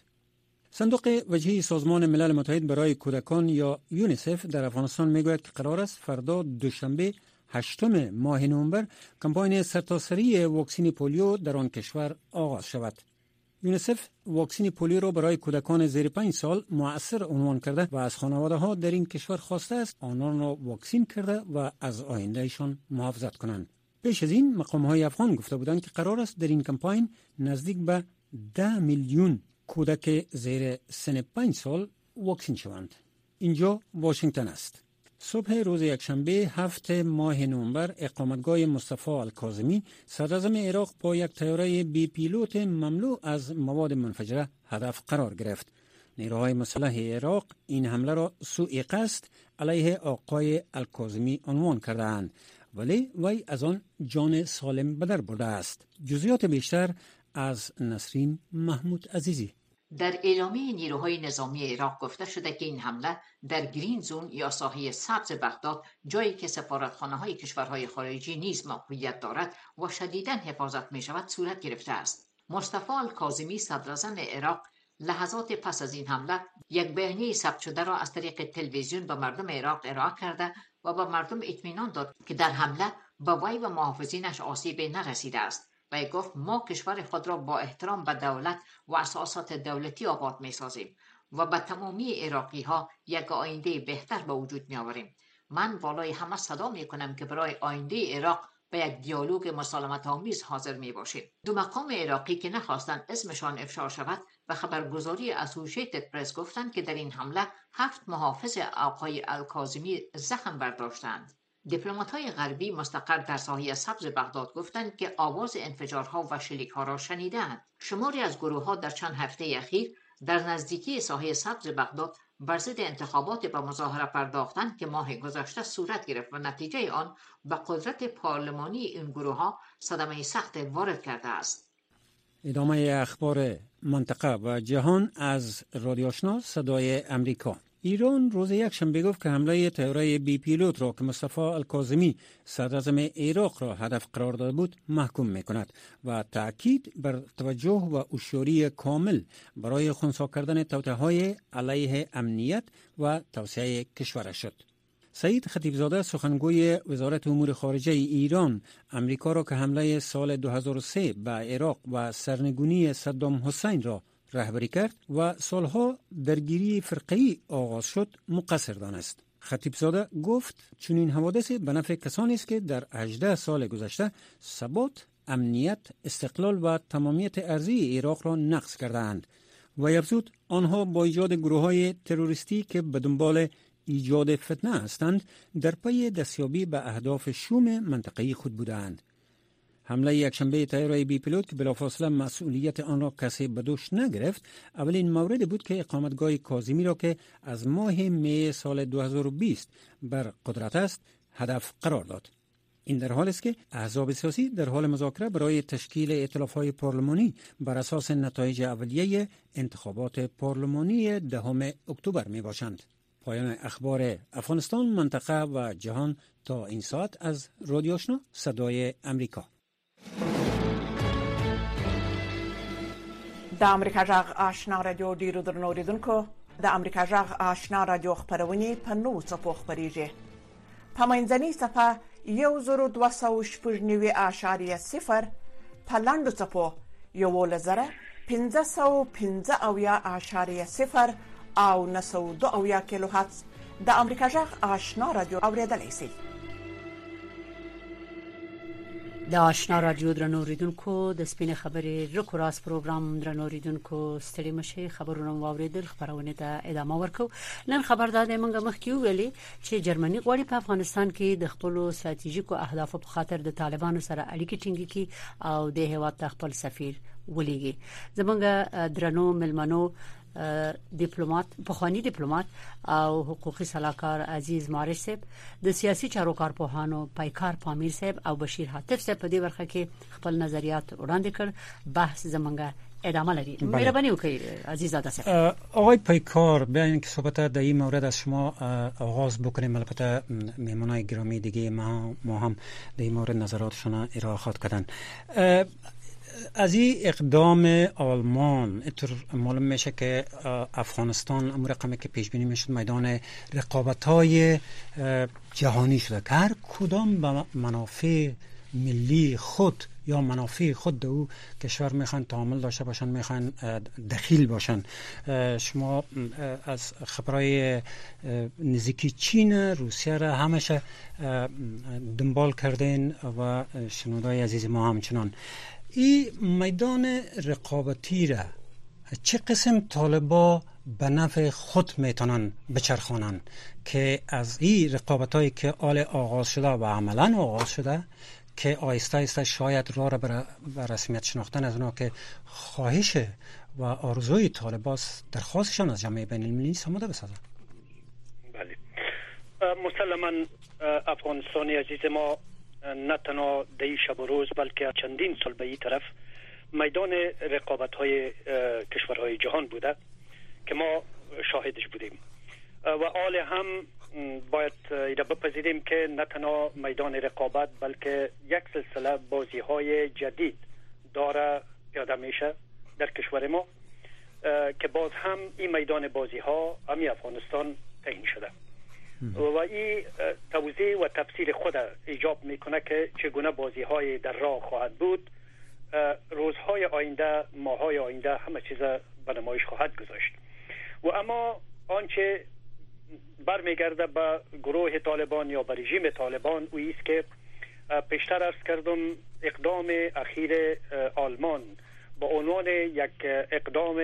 صندوق وجهی سازمان ملل متحد برای کودکان یا یونیسف در افغانستان میگوید که قرار است فردا دوشنبه 8 ماه نوامبر کمپاین سرتاسری واکسن پولیو در آن کشور آغاز شود. یونیسف واکسن پولیو را برای کودکان زیر 5 سال مؤثر عنوان کرده و از خانواده‌ها در این کشور خواسته است آنان را واکسن کرده و از آیندهشان محافظت کنند. پیش از این مقام‌های افغان گفته بودند که قرار است در این کمپاین نزدیک به 10 میلیون کودک زیر سن 5 سال واکسن شوند. اینجا واشنگتن است. صبح روز یکشنبه 7 ماه نوامبر اقامتگاه مصطفی الکاظمی صدراعظم عراق با یک طیاره بی پیلوت مملو از مواد منفجره هدف قرار گرفت. نیروهای مسلح عراق این حمله را سوء قصد علیه آقای الکاظمی عنوان کردند، ولی وی از آن جان سالم به در برده است. جزئیات بیشتر از نسرین محمود عزیزی. در اعلامیه نیروهای نظامی عراق گفته شده که این حمله در گرین زون یا ساحه سبز بغداد، جایی که سفارتخانه‌های کشورهای خارجی نیز موقعیت دارد و شدیداً حفاظت می‌شود، صورت گرفته است. مصطفی الکاظمی صدراعظم عراق لحظات پس از این حمله یک بیانیه ثبت شده را از طریق تلویزیون به مردم عراق ارائه کرده و به مردم اطمینان داد که در حمله به وی و محافظینش آسیبی نرسیده است. و گفت ما کشور خود را با احترام به دولت و اساسات دولتی آباد می سازیم و به تمامی عراقی ها یک آینده بهتر به وجود می آوریم. من بالای همه صدا می کنم که برای آینده عراق به یک دیالوگ مسالمت آمیز حاضر می باشیم. 2 مقام عراقی که نخواستند اسمشان افشا شود و خبرگزاری اسوشیتد پرس گفتند که در این حمله 7 محافظ آقای الکاظمی زخم برداشتند. دیپلمات‌های غربی مستقر در ساحه سبز بغداد گفتند که آواز انفجارها و شلیک‌ها را شنیدند. شماری از گروه‌ها در چند هفته اخیر در نزدیکی ساحه سبز بغداد بر ضد انتخابات به مظاهره پرداختند که ماه گذشته صورت گرفت و نتیجه آن به قدرت پارلمانی این گروه‌ها صدمه سخت وارد کرده است. ادامه اخبار منطقه و جهان از رادیو آشنا صدای امریکا. ایران روز یکشنبه گفت که حمله طیاره بی پیلوت را که مصطفی الکاظمی صدراعظم عراق را هدف قرار داده بود محکوم می‌کند و تأکید بر توجه و هوشیاری کامل برای خنثی کردن توطئه‌های علیه امنیت و توسعه کشور شد. سعید خطیبزاده سخنگوی وزارت امور خارجه ایران امریکا را که حمله سال 2003 به عراق و سرنگونی صدام حسین را رهبری کرد و سالها درگیری فرقه‌ای آغاز شد مقصر دانست. خطیبزاده گفت چنین حوادث به نفع کسانی است که در 18 سال گذشته ثبات، امنیت، استقلال و تمامیت ارضی عراق را نقض کردند و افزود آنها با ایجاد گروه‌های تروریستی که به دنبال ایجاد فتنه هستند در پی دستیابی به اهداف شوم منطقه‌ای خود بودند. حمله یکشنبه طیاره بی پیلوت که بلافاصله مسئولیت آن را کسی به دوش نگرفت، اولین مورد بود که اقامتگاه کاظمی را که از ماه می سال 2020 بر قدرت است هدف قرار داد. این در حالی است که احزاب سیاسی در حال مذاکره برای تشکیل ائتلاف‌های پارلمانی بر اساس نتایج اولیه انتخابات پارلمانی 10 اکتبر می باشند. پایان اخبار افغانستان، منطقه و جهان تا این ساعت از رادیو آشنا صدای امریکا. د امریکا جغ آشنا رادیو ډیرو درنو اوریدونکو، د امریکا جغ آشنا رادیو خپرونې په نوو څپو خپریږي. په منځنۍ صفحه 102.0 په لاندو څپو 11515.0 او 902 کیلو هرتز د امریکا جغ آشنا رادیو اوریدلای شئ. د آشنا رادیو درنو اوریدونکو د سپینې خبرې رکو راس پروګرام درنو اوریدونکو ستړي مشي خبرونه واوریدل، خبرونه ته ادامه ورکو. نن خبردار موږ مخکې ویلي چې جرمني غواړي په افغانستان کې د خپل ستراتیژیکو اهدافو په خاطر د طالبانو سره اړیکې ټینګې کړي او د هیواد خپل سفیر ولېږي. زمونږ درنو ملمنو دیپلومات، پخوانی دیپلومات او حقوقي صلاحکار عزیز مارش صاحب، د سیاسي چارو کارپوهانو پیکار پامیر صاحب او بشیر حاتف صاحب په دې برخه کې خپل نظریات وړاندې کړ. بحث زمونږ ادامه لري. مهرباني وکړئ عزیز زاده صاحب. آقای پیکار، بیاین که صحبت در این مورد از شما آغاز بکنیم. البته مهمانای گرامی دیگه ما هم در این مورد نظراتشون ارائه خواهد کردن. از این اقدام آلمان اینطور معلوم میشه که افغانستان اون رقمی که پیش بینی میشد میدان رقابت‌های جهانی شده که هر کدام به منافع ملی خود یا منافع خود در او کشور میخوان تعامل داشته باشن، میخوان دخیل باشن. شما از خبرهای نزدیکی چین، روسیه را همیشه دنبال کردین و شنوندای عزیز ما همچنان. این میدان رقابتی را چه قسم طالبا به نفع خود میتونن بچرخانن که از این رقابتایی که آغاز شده و عملا آغاز شده که آیسته آیسته شاید راه را به رسمیت شناختن از اونا که خواهش و آرزوی طالباست، درخواستشان از جامعه بین المللی آماده بسازن؟ بله، مسلما افغانستانی عزیز ما نه تنها در شب و روز بلکه چندین سال به این طرف میدان رقابت‌های کشورهای جهان بوده که ما شاهدش بودیم و حال هم باید اینا بپذیریم که نه تنها میدان رقابت بلکه یک سلسله بازی‌های جدید داره پیاده میشه در کشور ما که باز هم این میدان بازی‌ها همین افغانستان تعیین شده و این توضیح و تفسیر خود ایجاب میکنه که چگونه بازی‌های در راه خواهد بود. روزهای آینده، ماه‌های آینده همه چیز به نمایش خواهد گذاشت. و اما آنچه برمیگرده به گروه طالبان یا به رژیم طالبان او است که پیشتر عرض کردم اقدام اخیر آلمان با عنوان یک اقدام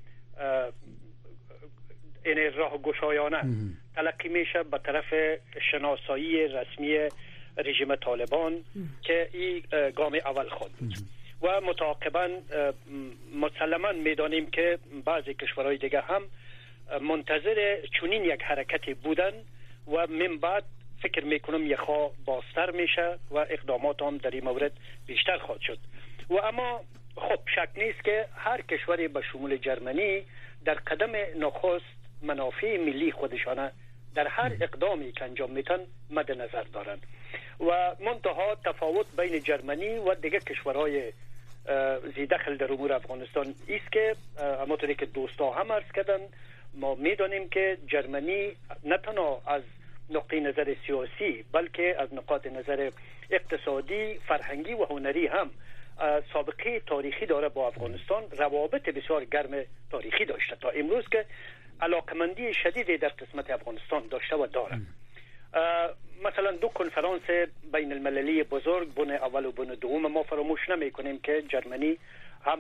این راه گشایانه تلقی میشه به طرف شناسایی رسمی رژیم طالبان که این گام اول خود بود و متعاقبا مسلما میدانیم که بعضی کشورهای دیگه هم منتظر چنین یک حرکتی بودن و من بعد فکر میکنم یک خواه بازتر میشه و اقدامات هم در این مورد بیشتر خواهد شد. و اما خب شک نیست که هر کشوری به شمول جرمنی در قدم نخست منافع ملی خودشان در هر اقدامی که انجام میتن مد نظر دارند و منتها تفاوت بین جرمنی و دیگر کشورهای زیدخل در امور افغانستان است که همونطوری که دوستا هم عرض کردن ما میدانیم که جرمنی نه تنها از نقطه نظر سیاسی بلکه از نقاط نظر اقتصادی، فرهنگی و هنری هم سابقه تاریخی داره با افغانستان، روابط بسیار گرم تاریخی داشته تا امروز که علاقمندی شدیدی در قسمت افغانستان داشته و داره. مثلا 2 کنفرانس بین المللی بزرگ، بن اول و بن دوم، ما فراموش نمی کنیم که جرمنی هم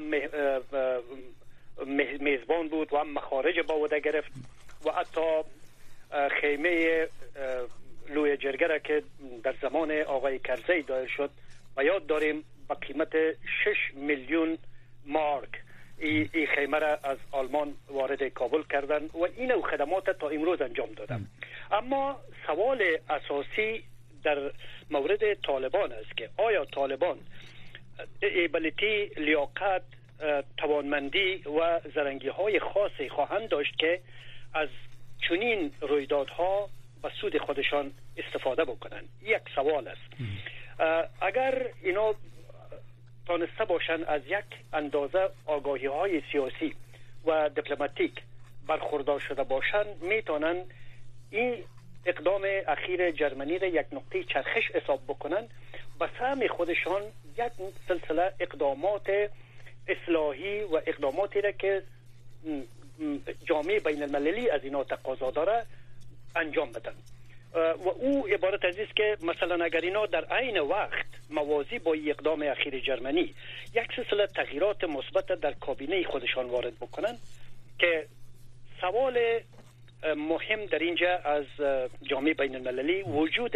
میزبان بود و هم مخارج با وده گرفت و حتی خیمه لوی جرگه که در زمان آقای کرزی دایر شد و یاد داریم با قیمت 6 میلیون مارک این خیمه را از آلمان وارد کابل کردن و این خدمات تا امروز انجام دادن. اما سوال اساسی در مورد طالبان است که آیا طالبان ایبلیتی، لیاقت، توانمندی و زرنگی های خاصی خواهند داشت که از چنین رویدادها به سود خودشان استفاده بکنند؟ یک سوال است. اگر اینا تانسته باشند از یک اندازه آگاهی های سیاسی و دیپلماتیک برخوردار شده باشند، میتونن این اقدام اخیر جرمنی را یک نقطه چرخش حساب بکنن، به سهم خودشان یک سلسله اقدامات اصلاحی و اقداماتی را که جامعه بین المللی از اینا تقاضا داره انجام بدن. و او عبارت از است که مثلا اگر اینا در عین وقت موازی با اقدام اخیر جرمنی یک سلسله تغییرات مثبت در کابینه خودشان وارد بکنن، که سوال مهم در اینجا از جامعه بین المللی وجود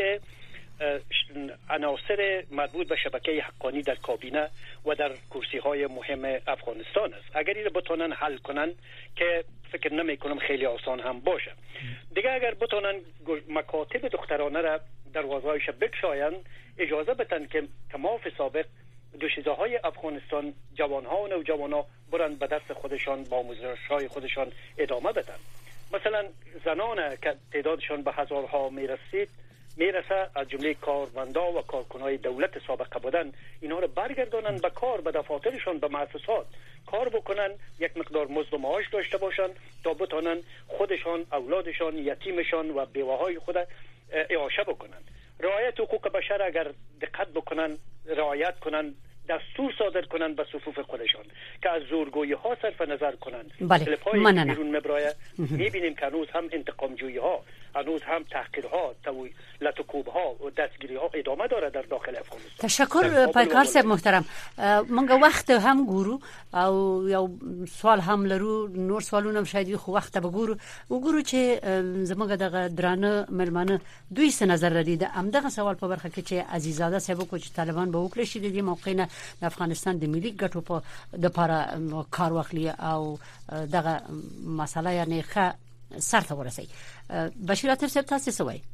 عناصر مربوط به شبکه حقانی در کابینه و در کرسی های مهم افغانستان است. اگر این بتونن حل کنن که فکر نمی کنم خیلی آسان هم باشه. دیگه اگر بتونن مکاتب دخترانه را دروازه‌هایش بگشایند، اجازه بدن که کماف سابق دوشیزه‌های افغانستان جوانها و نوجوانها برن به درس خودشان با آموزش‌های خودشان ادامه بدن. مثلا زنان که تعدادشان به هزارها میرسه از جمله کارمندا و کارکنای دولت سابقه بودن، اینها رو برگردانن به کار، به دفاترشان، به مؤسسات کار بکنن، یک مقدار مزد و معاش داشته باشن تا بتونن خودشان، اولادشان، یتیمشان و بیوه‌های خود اعاشه بکنن. رعایت حقوق بشر اگر دقت بکنن، رعایت کنن، دستور صادر کنن به صفوف خودشان که از زورگویی ها صرف نظر کنن. بله، بیرون مبرایه میبینیم که هنوز هم انتقام جویی ها، هنوز هم تحقیرها، تویلت و کوب ها و دستگیری ها ادامه داره در داخل افغانستان. تشکر پیکار صاحب محترم. منګه وخت هم ګورو او یو سوال هم لرو، نور سوالونه شاید خو وخت به ګورو چې زموږ دغه درانه ملمانه دوی څه نظر لري د امدغه سوال په برخه کې چې عزیزاده صاحب کو چې طالبان به وکړي شي د موقع نه د افغانستان د ملي ګټو په د لپاره کار واخلي او دغه مسله یعنی ښه سر ته ورسي. بشیر اتر صاحب تاسو څه وایي؟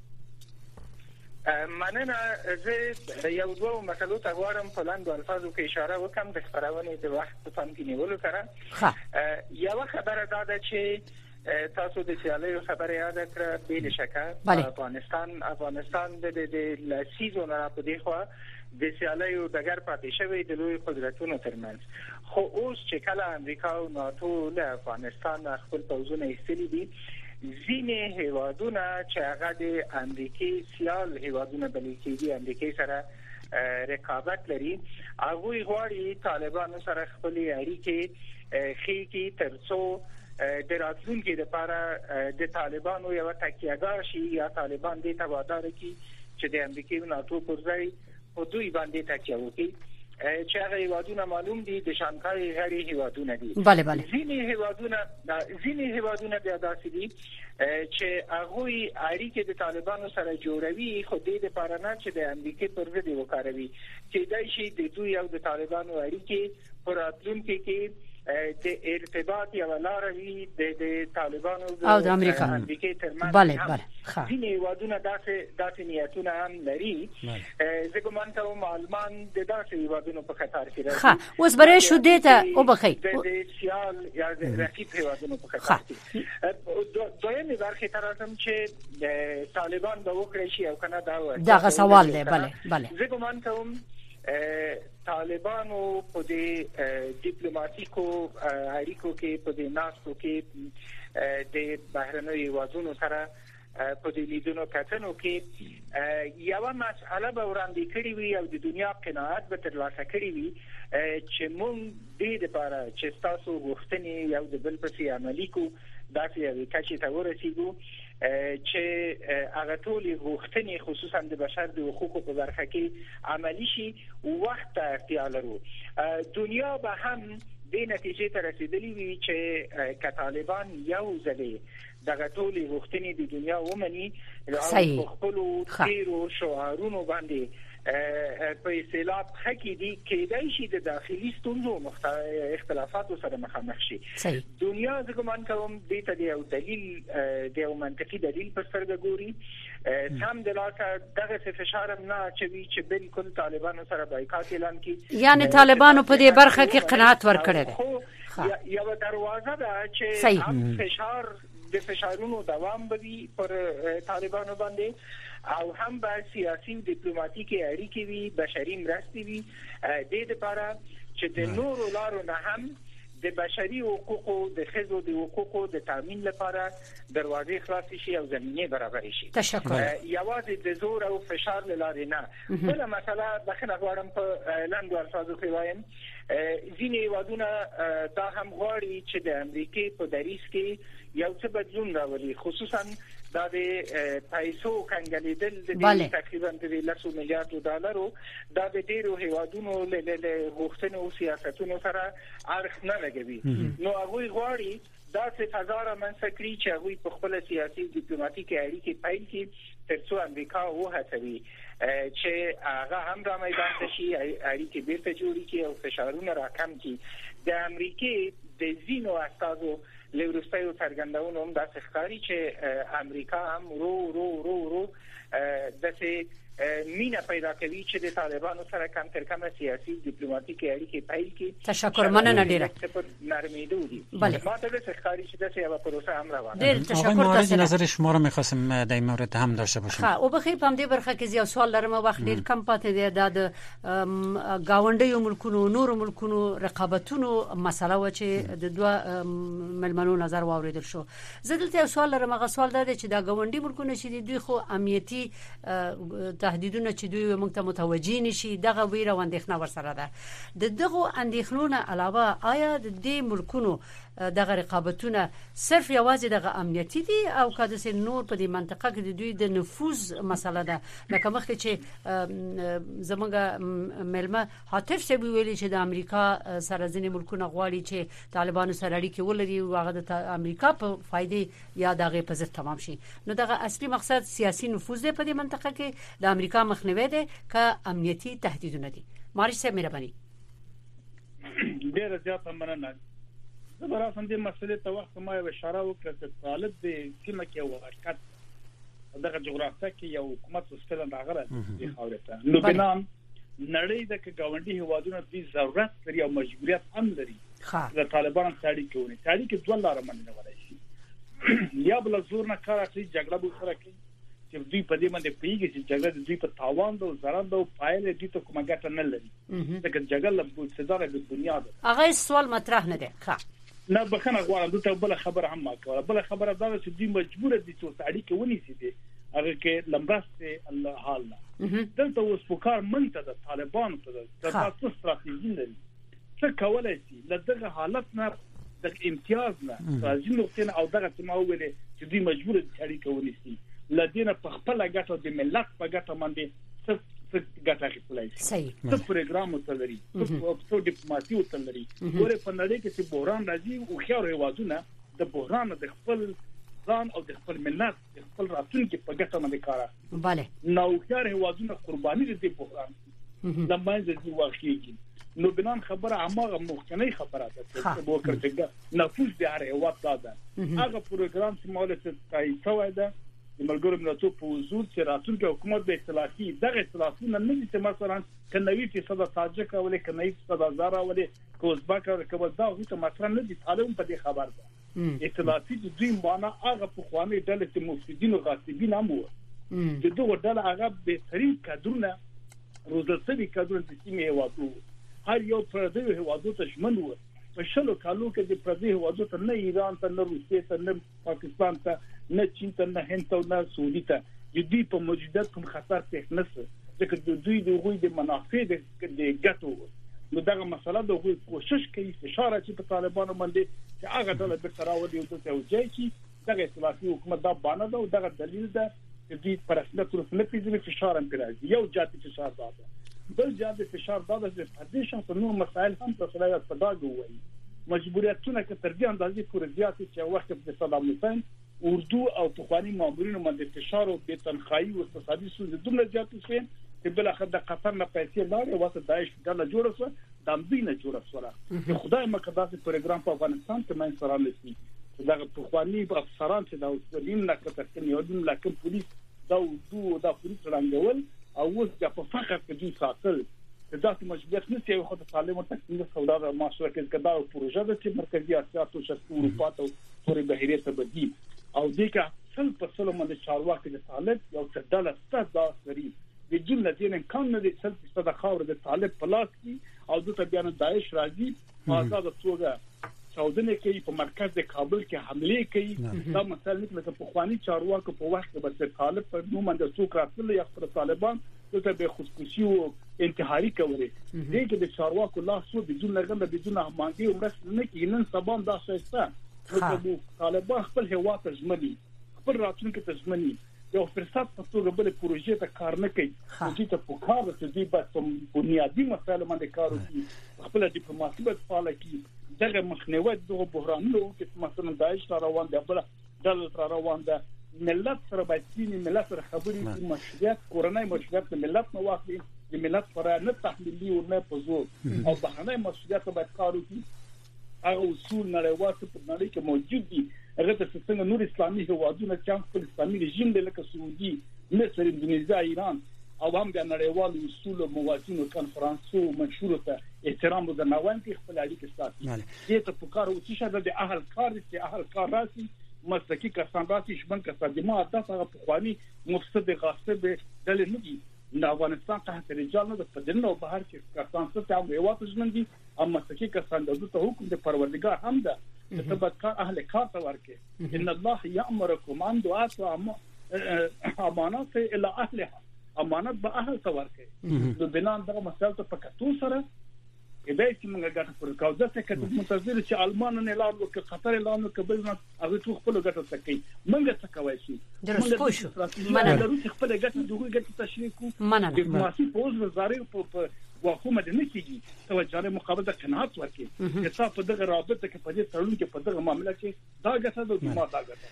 مننه. زه یو دوه مسلو ته غواړم په لاندې الفاظو کې اشاره وکم د خبرونې د وخت په پام کې نیولو سره. یو خبره دا ده چې تاسو د سیالیو خبره یاد کړه، بې شکه افغانستان د لسیزونه په دی خو د سیالیو دګر پاتې شوی د لوی قدرتونو ترمنځ. خو اوس چې کله امریکا او ناتو له افغانستان خپل پوځونه ایستلي دي، ځینې هیوادونه چې هغه د امریکای سیال هیوادونه بلل کېږي، امریکای سره رقابت لري، هغوی غواړي طالبانو سره خپل اړیکې ښې کړي ترڅو د راتلونکي لپاره د طالبانو یو تکیه‌ګاه شي یا طالبان دې ته وعده وکړي چې د امریکای او ناتو پر ځای په دوی باندې تکیه وکړي چې هغه هیوادونه معلوم دي د شانګهای غړي هیوادونه دي. ځینې هیوادونه بیا داسې دي چې هغوی اړیکې د طالبانو سره جوړوي، خو دې لپاره نه چې د امریکای پر ضد وکاروي. کېدای شي د دوی او د طالبانو اړیکې په راتلونکي کې د ارتباط یا لاروي د طالبانو او د امریکا ترمنځ بله ځینې هیوادونه داسې نیتونه هم لري. زه ګمان کوم آلمان د داسې هیوادونو په قطار کې راځي. اوس برای شو دیتا او بخیر د سیال یا رقیب هیوادونو په قطار کې. دویمه برخه تر راځم چې طالبان به وکړي شي او کنه دا سوال دی. بله زه ګمان کوم طالبانو په دې ډیپلوماټیکو اړیکو کې په دې ناستو کې د بهرنیو هیوادونو سره په دې لیدونو کتنو کې یو مسئله به وړاندې کړې وي او د دنیا قناعت به ترلاسه کړې وي چې موږ دې لپاره چې تاسو غوښتنې یو د بل پسې عملي کو داسې یو کچې ته ورسېږو چې هغه ټولې غوښتنې خصوصا د بشر د حقوقو په برخه کې عملي شي وخت ته اړتیا لرو. دنیا به هم دې نتیجې ته رسیدلې وي چې که طالبان یو ځلې دغه ټولې غوښتنې د دنیا ومني او خپلو تیرو شعارونو باندې په اصطلاح حقیقي دي کېدای شي د داخلي ستونزو اختلافاتو سره مخامخ شي. دنیا زه ګمان کوم دې ته یو دلیل د یو منطقي دلیل په سترګه ګوري. سم د لاسه دغه فشار هم نه اچوي چې بالکل طالبانو سره بایکاټ اعلان کړي. یعنی طالبانو په دې برخه کې قناعت ورکړي ده. یو دروازه ده چې فشار د فشارونو دوام بوي پر طالبانو باندې او هم به سیاسي ډیپلوماټیکي اړیکې وي بشري مرستې وي د لپاره چې د نورو لارو نه هم د بشري حقوقو د ښځو د حقوقو د تامین لپاره دروازې خلاصې شي او زمینه برابر شي. تشکر. یوازې د زور او فشار لاره نه. بل مسله بخښنه غواړم په لاندې الفاظو کې وایم ځینې هیوادونه دا هم غواړي چې د امریکای په دریځ کې یو څه بدلون راولي خصوصا دا د پیسو کنګلیدل د تقریبا د 100 میلیارډ ډالرو دا د ډیرو هیوادونو له غوښتنو او سیاستونو سره اړخ نه لګوي. نو هغه غواړي دا څه فضا رامنځته کړي چې هغه په خپل سیاسي ډیپلوماټیکي اړیکې پیل کړي ترڅو امریکا وهڅوي چې هغه هم را میدان ته شي اړیکې بیرته جوړې کړي او فشارونه راکم کړي. د امریکای د زینو استازو لورستایو څرګندونو هم دا ښکاري چې امریکا هم رو دغه مینا پیدا کوي چې د طالبانو سره کم تر کمه سیاسي ډیپلوماټیکي اړیکې پیل کړي. تشکر مننه ډیره. نرمیدو دي. ما ته د ښکاري چې دغه یو پروسه هم روانه. ډیر تشکر. تاسو نظر شما رو می‌خواستم در این مورد هم داشته باشیم. او بخیر په دې برخه کې یو سوال لرم وخت ډیر کم پاتې دی د گاونډیو ملکونو نور ملکونو رقابتونو مسله و چې د دوه ملمنو نظر واوریدل شو. زه دلته یو سوال لرم. هغه سوال دا دی چې دا گاونډي ملکونه چې دوی خو امنیتي تهدیدونه چې دوی موږ ته متوجي نشي دغه ویره او اندېښنه ورسره ده. د دغه اندېښنو علاوه آیا د دې ملکونو دغه رقابتونه صرف یوازې دغه امنیتي دي او کله چې نور په دې منطقه کې د دوی د نفوذ مسله ده لکه مخکې چې زمونږ ملما حاتف شبي ویلي چې د امریکا سره ځینې ملکونه غواړي چې طالبانو سره اړیکې ولري او هغه د امریکا په فائدې یا دغه په ضد تمام شي. نو دغه اصلي مقصد سیاسي نفوذ دی په دې منطقه کې د امریکا مخنیوي دی که امنیتي تهدیدونه دي. مارش صاحب مهرباني. ډیره زیاته مننه. زه به راسم دې مسلې ته وخت ما یو اشاره وکړه چې طالب د سیمه کې یو حرکت دغه جغرافیه کې یو حکومت وسله راغله د خاورته. نو بنام نړۍ د ګاونډي هیوادونو د ضرورت لري او مجبوریت هم لري د طالبانو سره اړیکې ونی. اړیکې دوه لارې باندې ولای شي. یا بل زور نه کار اخلي جګړه به سره کوي چې دوی په دې باندې پیږي چې جګړه د دوی په تاوان او ضرر او پایله دي ته کومه ګټه نه لري. ځکه جګړه له څه د دنیا ده. هغه سوال مطرح نه دی. نه بخنه غواړم دته بل خبر هم ما کوله. بل خبره دا چې دوی مجبور دي چې اړیکې ونیسي دي هغه کې لمباسته الله حال نه دلته اوس پکار منته د طالبانو ته د تاسو استراتیژي لري څه کولای شي لدغه حالت نه د امتیاز نه راځي نقطه او دغه ما ویلې چې دوی مجبور دي اړیکې ونیسي لدینه په خپل ګټه د ملت په ګټه باندې څه ګټه اخیستلای شي. څه پروګرام وتلري څه ډیپلوماسي وتلري ګوره په نړۍ کې چې بحران راځي او خيار هیوادونه د بحران د خپل ځان او د خپل ملت د خپل راتلونکي په ګټه باندې کار اخلي. نو خيار هیوادونه قرباني دي بحران لمبای د واقعي نو بنان خبره عماغه مخکنی خبره ده چې بوکرته نفوذ دی هر هیواد داده هغه پروګرام چې مولته تایید ده د ملګرو ملتونو په حضور چې راتلونکي حکومت به اختلافي دغه اختلافونه نه دي چې مثلا کنوي فیصد تاجک او کنوي فیصد هزار او کوزبک او کبدا او ته مثلا نه دي طالب په دې خبر ده اختلافي د دوی معنا هغه په خواني ډله چې مفسدين او غاصبین هم وو د دوه ډله هغه به ترين کډونه روزلتي کډونه د سیمه هوادو هر یو پردیو هوادو ته شمن وو په شلو کالو کې د پردیو هوادو ته نه ایران ته نه روسیې ته نه پاکستان ته نه چین ته نه هند ته نه سعودي ته د دې په موجودیت کوم خطر ته نشته ځکه د دوی د غوي د منافع د ګټو نو دغه مسله د غوي کوشش کوي فشار چې په طالبانو باندې چې هغه ډول به تراول یو څه وځي چې دغه اسلامي حکومت دا باندې دا دغه دلیل ده چې دې پر اصله تر څه نه پیژني فشار هم راځي یو جاتي فشار ده بل جاتي فشار ده چې پدیشن په نور مسائل هم په صلاحیت په داګو وایي مجبوریتونه کې تر دې اندازې پورې زیاتې چې وخت په صدام حسین اردو او تخوانی مامورینو باندې فشار او بې تنخواهي او اقتصادي ستونزې دومره زیاتې شوې چې بل اخر د قطر نه پیسې لاړې واسه داعش ډله جوړه شو د امدینه جوړه شو خدای مقدس پروګرام په افغانستان کې مې سره لسی دا تخوانی افسران چې دا وسلین نه کتر کې یو دین لکه پولیس دا پولیس رنګول او اوس د په فقر کې دوی ساتل دا چې مجبوریت نشي یو خدای تعالی متقین د سودا د معاشره کې دا پروژه د چې مرکزی اسیا او شرق اروپا ته پورې بهیره ته بدی او دغه څل په څل باندې چارواکي د طالب یو څه ډله ستاسو لري د جمله دین کم نه دي څل په خاور د طالب پلاس کی او د بیان داعش راځي آزاد توګه چاودنه کوي په مرکز د کابل کې حمله کوي دا مثلا لکه په خواني چارواکو په وخت کې بس طالب په نوم باندې څوک راځي یا خپل طالبان ته به خودکشي او انتحاري کوي دغه د چارواکو لا سو بدون لګنده بدون هماهنګي او مرسته نه کوي نن سبا دا شایسته نو طالبان خپل هوا تجمني خپل راتلونکي تجمني یو فرصت په توګه بل پروژې ته کار نه کوي چې ته په کار ته دی په بنیادی مسایلو باندې کار وکړي خپل ډیپلوماسي په فعال کړي دغه مخنیوي د بحرانونو کې مثلا داعش روان دی بل دلته روان ده ملت سره باید ملت سره خبرې مشروعیت کورنۍ مشروعیت ملت نو واخلي د ملت پر نه تحلیلي او نه پزو او بهانه مشروعیت باید کار وکړي هغه اصول نړیوال په نړۍ کې موجود دي هغه ته څنګه نور اسلامي هوادونه چې خپل اسلامي رژیم د لکه سعودي مصر اندونیزیا ایران او هم د نړیوال اصول موازینو کانفرنسو منشور ته احترام د نوان کې خپل اړیکې ساتي دې ته په کار او چې شاده د اهل کار چې اهل کار راسي مسلکی کسان راسي شبن کسان د ما تاسو په خواني مفسد غاصب دل نه دي د افغانستان تحت رجال نه د پدنه او بهر کې کسان څه ته هیواد ژوند دي اما مسلکی کسان د حکم د پروردگار هم ده تبقى اهل کار ورکه ان الله یامرکم ان دعات و امانات الى اهلها امانت به اهل ورکه د بنان دغه مسله ته پکاتو سره کله چې موږ ګټه پر کاوه ځکه چې منتظر چې المان نه اعلان وکړي قطر اعلان وکړي بل نه هغه ټول خپل ګټه تکي موږ څه کوي شي درست پوښو مننه د خپل ګټه دغه ګټه تشریح کو ډیپلوماسي پوز وزارت په واخومه د نکیږي توجه مقابله قناعت ورکړي چې تاسو دغه رابطه کې په دې تړون کې په دغه معاملې کې دا ګټه د ما دا ګټه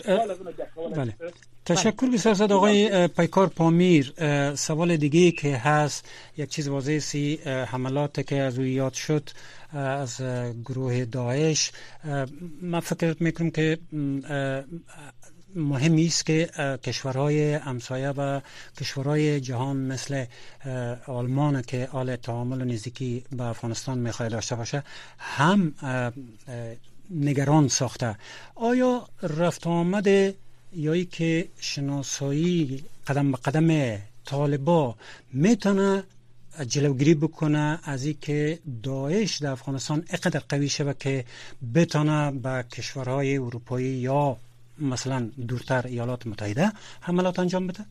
بله تشکر بسیار زیاد آقای پیکار پامیر. سوال دیگه که هست یک چیز واضحه سی حملات که از روی یاد شد از گروه داعش من فکر میکنم که مهم است که کشورهای همسایه و کشورهای جهان مثل آلمان که حال تعامل و نزدیکی به افغانستان میخواد داشته باشه هم نگران ساخته. آیا رفت آمد یا که شناسایی قدم به قدم طالبا میتونه جلوگیری بکنه از این که داعش در افغانستان اینقدر قوی شده که بتونه به کشورهای اروپایی یا مثلا دورتر ایالات متحده حملات انجام بده؟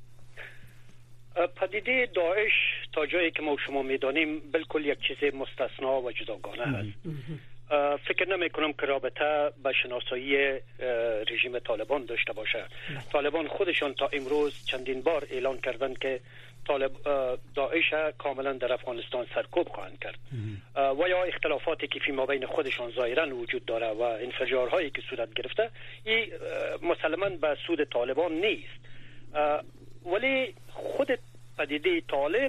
پدیده داعش تا جایی که ما شما میدانیم بالکل یک چیز مستثنا و جداگانه هست. فکر نمی کنم که رابطه به شناسایی رژیم طالبان داشته باشه. طالبان خودشان تا امروز چندین بار اعلان کردن که داعش کاملا در افغانستان سرکوب خواهند کرد و یا اختلافاتی که فیما بین خودشان ظاهرا وجود داره و انفجارهایی که صورت گرفته این مسلما به سود طالبان نیست، ولی خود پدیده طالب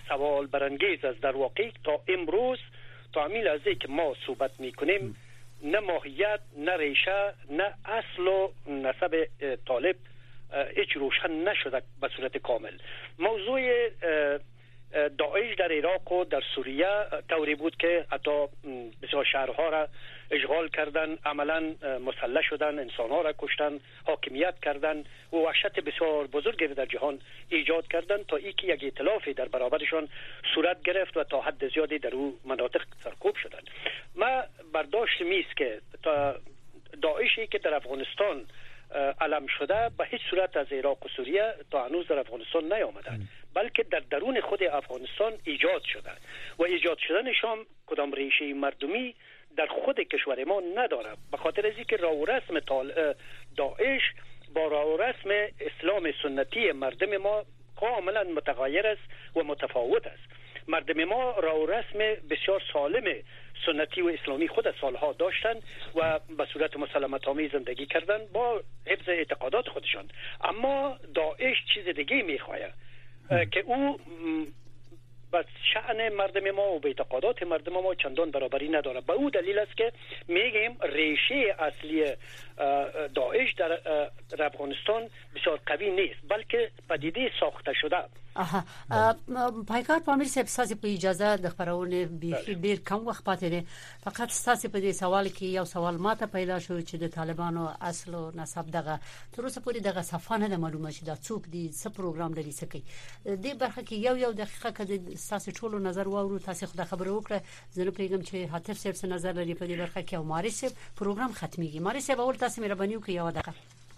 سوال برانگیز است در واقع تا امروز تا همین لحظه که ما صحبت میکنیم نه ماهیت، نه ریشه، نه اصل و نسب طالب هیچ روشن نشده به صورت کامل. موضوع داعش در عراق و در سوریه طوری بود که حتی بسیار شهرها را اشغال کردن، عملا مسلح شدن، انسانها را کشتن، حاکمیت کردن و وحشت بسیار بزرگی در جهان ایجاد کردن تا اینکه یک ائتلافی در برابرشان صورت گرفت و تا حد زیادی در او مناطق سرکوب شدن. ما برداشت میست که تا داعشی که در افغانستان علم شده به هیچ صورت از عراق و سوریه تا هنوز در افغانستان نیامدن، بلکه در درون خود افغانستان ایجاد شده و ایجاد شدنشان کدام ریشه مردمی در خود کشور ما نداره، به خاطر از اینکه راه و رسم داعش با راه و رسم اسلام سنتی مردم ما کاملا متغایر است و متفاوت است. مردم ما راه و رسم بسیار سالم سنتی و اسلامی خود سالها داشتن و به صورت مسالمت آمیز زندگی کردن با حفظ اعتقادات خودشان. اما داعش چیز دیگه میخواه که او با شأن مردم ما و به اعتقادات مردم ما چندان برابری نداره. به او دلیل است که میگیم ریشه اصلی داعش در افغانستان بسیار قوی نیست، بلکه پدیده ساخته شده. پایکار پامیر صاحب ساسي په اجازه د خبرونه به ډیر کم وخت پاتې دی، فقط ساسي په دې سوال کې یو سوال ماته پیدا شو چې د طالبانو اصل او نسب دغه تر اوسه پورې دغه صفانه د معلومه شي دا څوک دي، څه پروګرام لري، څه کوي. د برخه کې یو دقیقه کې ساسي ټولو نظر واورو، تاسو خدای خبر وکړه. زه پیغام چې حاتف صاحب څه نظر لري په دې برخه کې او ماري صاحب پروګرام ختميږي. ماري صاحب اول تاسو مهرباني وکړئ یو دقیقه.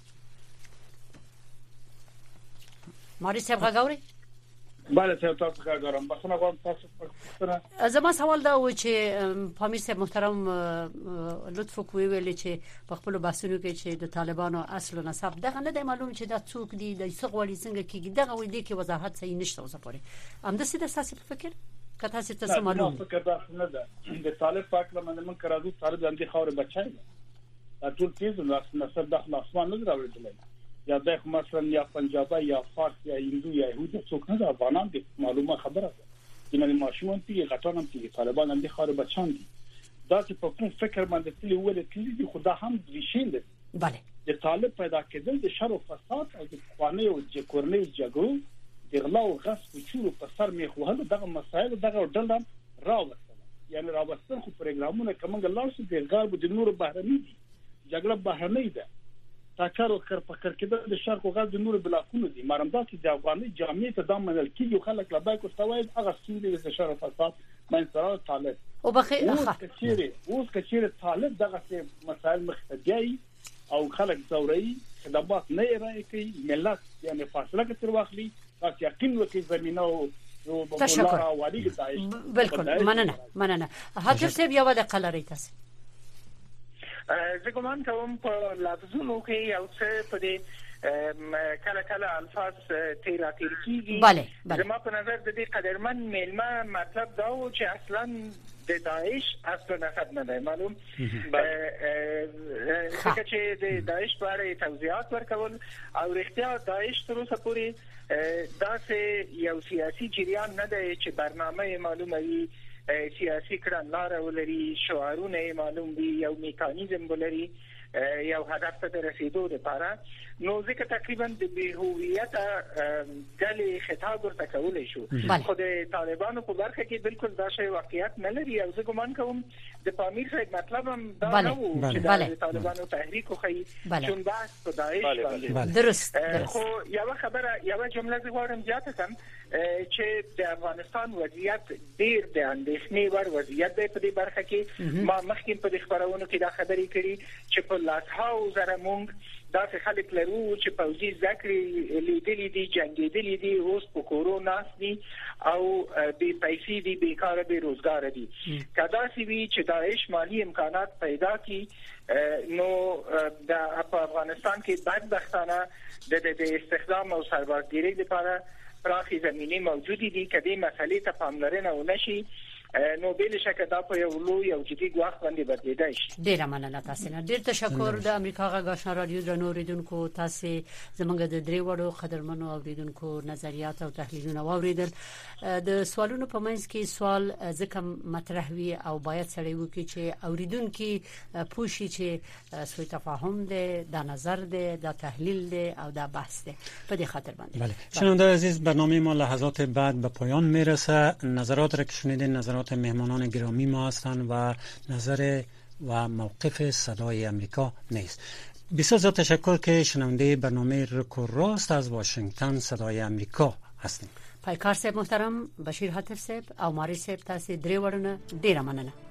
ماري صاحب غاوري بله تاسو کارګرام بخښنه غواړم تاسو پوښتنه. زما سوال دا و چې پامیر صاحب محترم لطف کوي ویل چې په خپل بحثونو کې چې د طالبانو اصل او نسب دغه نه دی معلوم چې دا څوک دي، د څه غوړي څنګه کېږي، دغه وې دي کې وضاحت صحیح نشته اوسه پورې. همداسې د ساسي په فکر کته چې تاسو معلوم فکر دا نه ده د طالب پاک لمن من کرادو طالب اندي خاور بچای دا ټول چیز نو نسب داخل اسمان نه راوړل یا د مثلا یا پنجابی یا فارس یا هندو یا يهود څوک نه افغانان دي، معلومه خبره ده. ینه ماشومان تی غټانم تی طالبان اندي خاور بچان دي. دا چې په کوم فکر باندې تل ولې تل خدا هم ویشل دي. بله د طالب پیدا کېدل د شر او فساد او د قوانې او د کورنۍ جګړو د غلا او غصب او چورو په سر میخوهل دغه مسایل دغه ډول راوستل. یعنی راوستل خو پروګرامونه کومه لارښود د غرب د نور بهرني دي، جګړه بهرني ده، تاکر او کړپکر کېدل د شرق او غرب د نور بلاکونو دي. مرمدا چې د افغاني جامعې ته د منل کېږي خلک لا بای کو سوای هغه سیمه د شر او فساد منځره طالب او بخیر اوس کچېره طالب دغه مسایل مختدي او خلک زوري خدمات نه راي کوي، ملت یعنی فاصله کې تر واخلي تاسو یقین وکړئ زمينه او تشکر. بالکل مننه. حاتف صاحب یو د قلری تاسو زه ګمان کوم په لفظونو کې یو څه په دې کله الفاظ تیر کیږي. بله زما په نظر د دې قدرمن میلمه مطلب دا و چې اصلا د داعش اصل نسب نه دی معلوم، ځکه چې د داعش په اړه توضیحات ورکول او رښتیا داعش تر اوسه پورې داسې یو سیاسي جریان نه دی چې برنامه معلومه وي، سیاسي کړنلاره ولري، شعارونه معلوم دي، یو میکانیزم ولري یو هدف ته رسیدو لپاره. نو ځکه تقریبا د بهویت ډلې خطاب ورته کولای شو. خو د طالبانو په برخه کې بالکل دا شی واقعیت نه لري او زه ګمان کوم د پامیر صاحب مطلب هم دا نه و چې د طالبانو تحریک خو چون بحث په داعش باندې درست. خو یو خبره یو جمله غواړم زیاته کړم چې د افغانستان وضعیت ډیر د اندېښنې ور وضعیت دی په دې برخه کې. ما مخکې په دې خبرونو کې دا خبرې کړې چې په لاسهاو زره مونږ دا خلک لرو چې پوځي ذکرې لیدلې دي، جنگېدلې دي، اوس په کورو ناس دي او بې پیسې دي، بیکاره بې روزګار دي. کدا سی وی چې داعش مالی امکانات پیدا کی نو د افغانستان کې بدبختانه د استخدام او سربازګیری لپاره پراخي زمینه موجودې دي. کدی مسلې ته پاملرنه ونشي نو بل شکه دا په یو لوی او جدي وخت باندې بدلیدای شي. ډیر مننه تاسو نه. ډیر تشکر د امریکا غږ آشنا رادیو درنو اوریدونکو. تاسو زمونږ د درې وړو قدرمنو اوریدونکو نظریات او تحلیلونه واوریدل. د سوالونو په منځ کې سوال ځکه مطرح وي او باید سړی وکړي چې اوریدونکو پوښي چې سوء تفاهم ده، د نظر ده، د تحلیل ده او د بحث ده. په دې خاطر باندې بله. شنوندگان عزیز، برنامه ما لحظات بعد به پایان میرسه. نظرات را که شنیدین نظرات مهمانان گرامی ما هستند و نظر و موقف صدای امریکا نیست. بسیار زیاد تشکر که شنونده برنامه رک و راست از واشنگتن صدای امریکا هستیم. پایکار صاحب محترم، بشیر حاتف صاحب او ماری صاحب، تاسو درې وړونه ډیره مننه.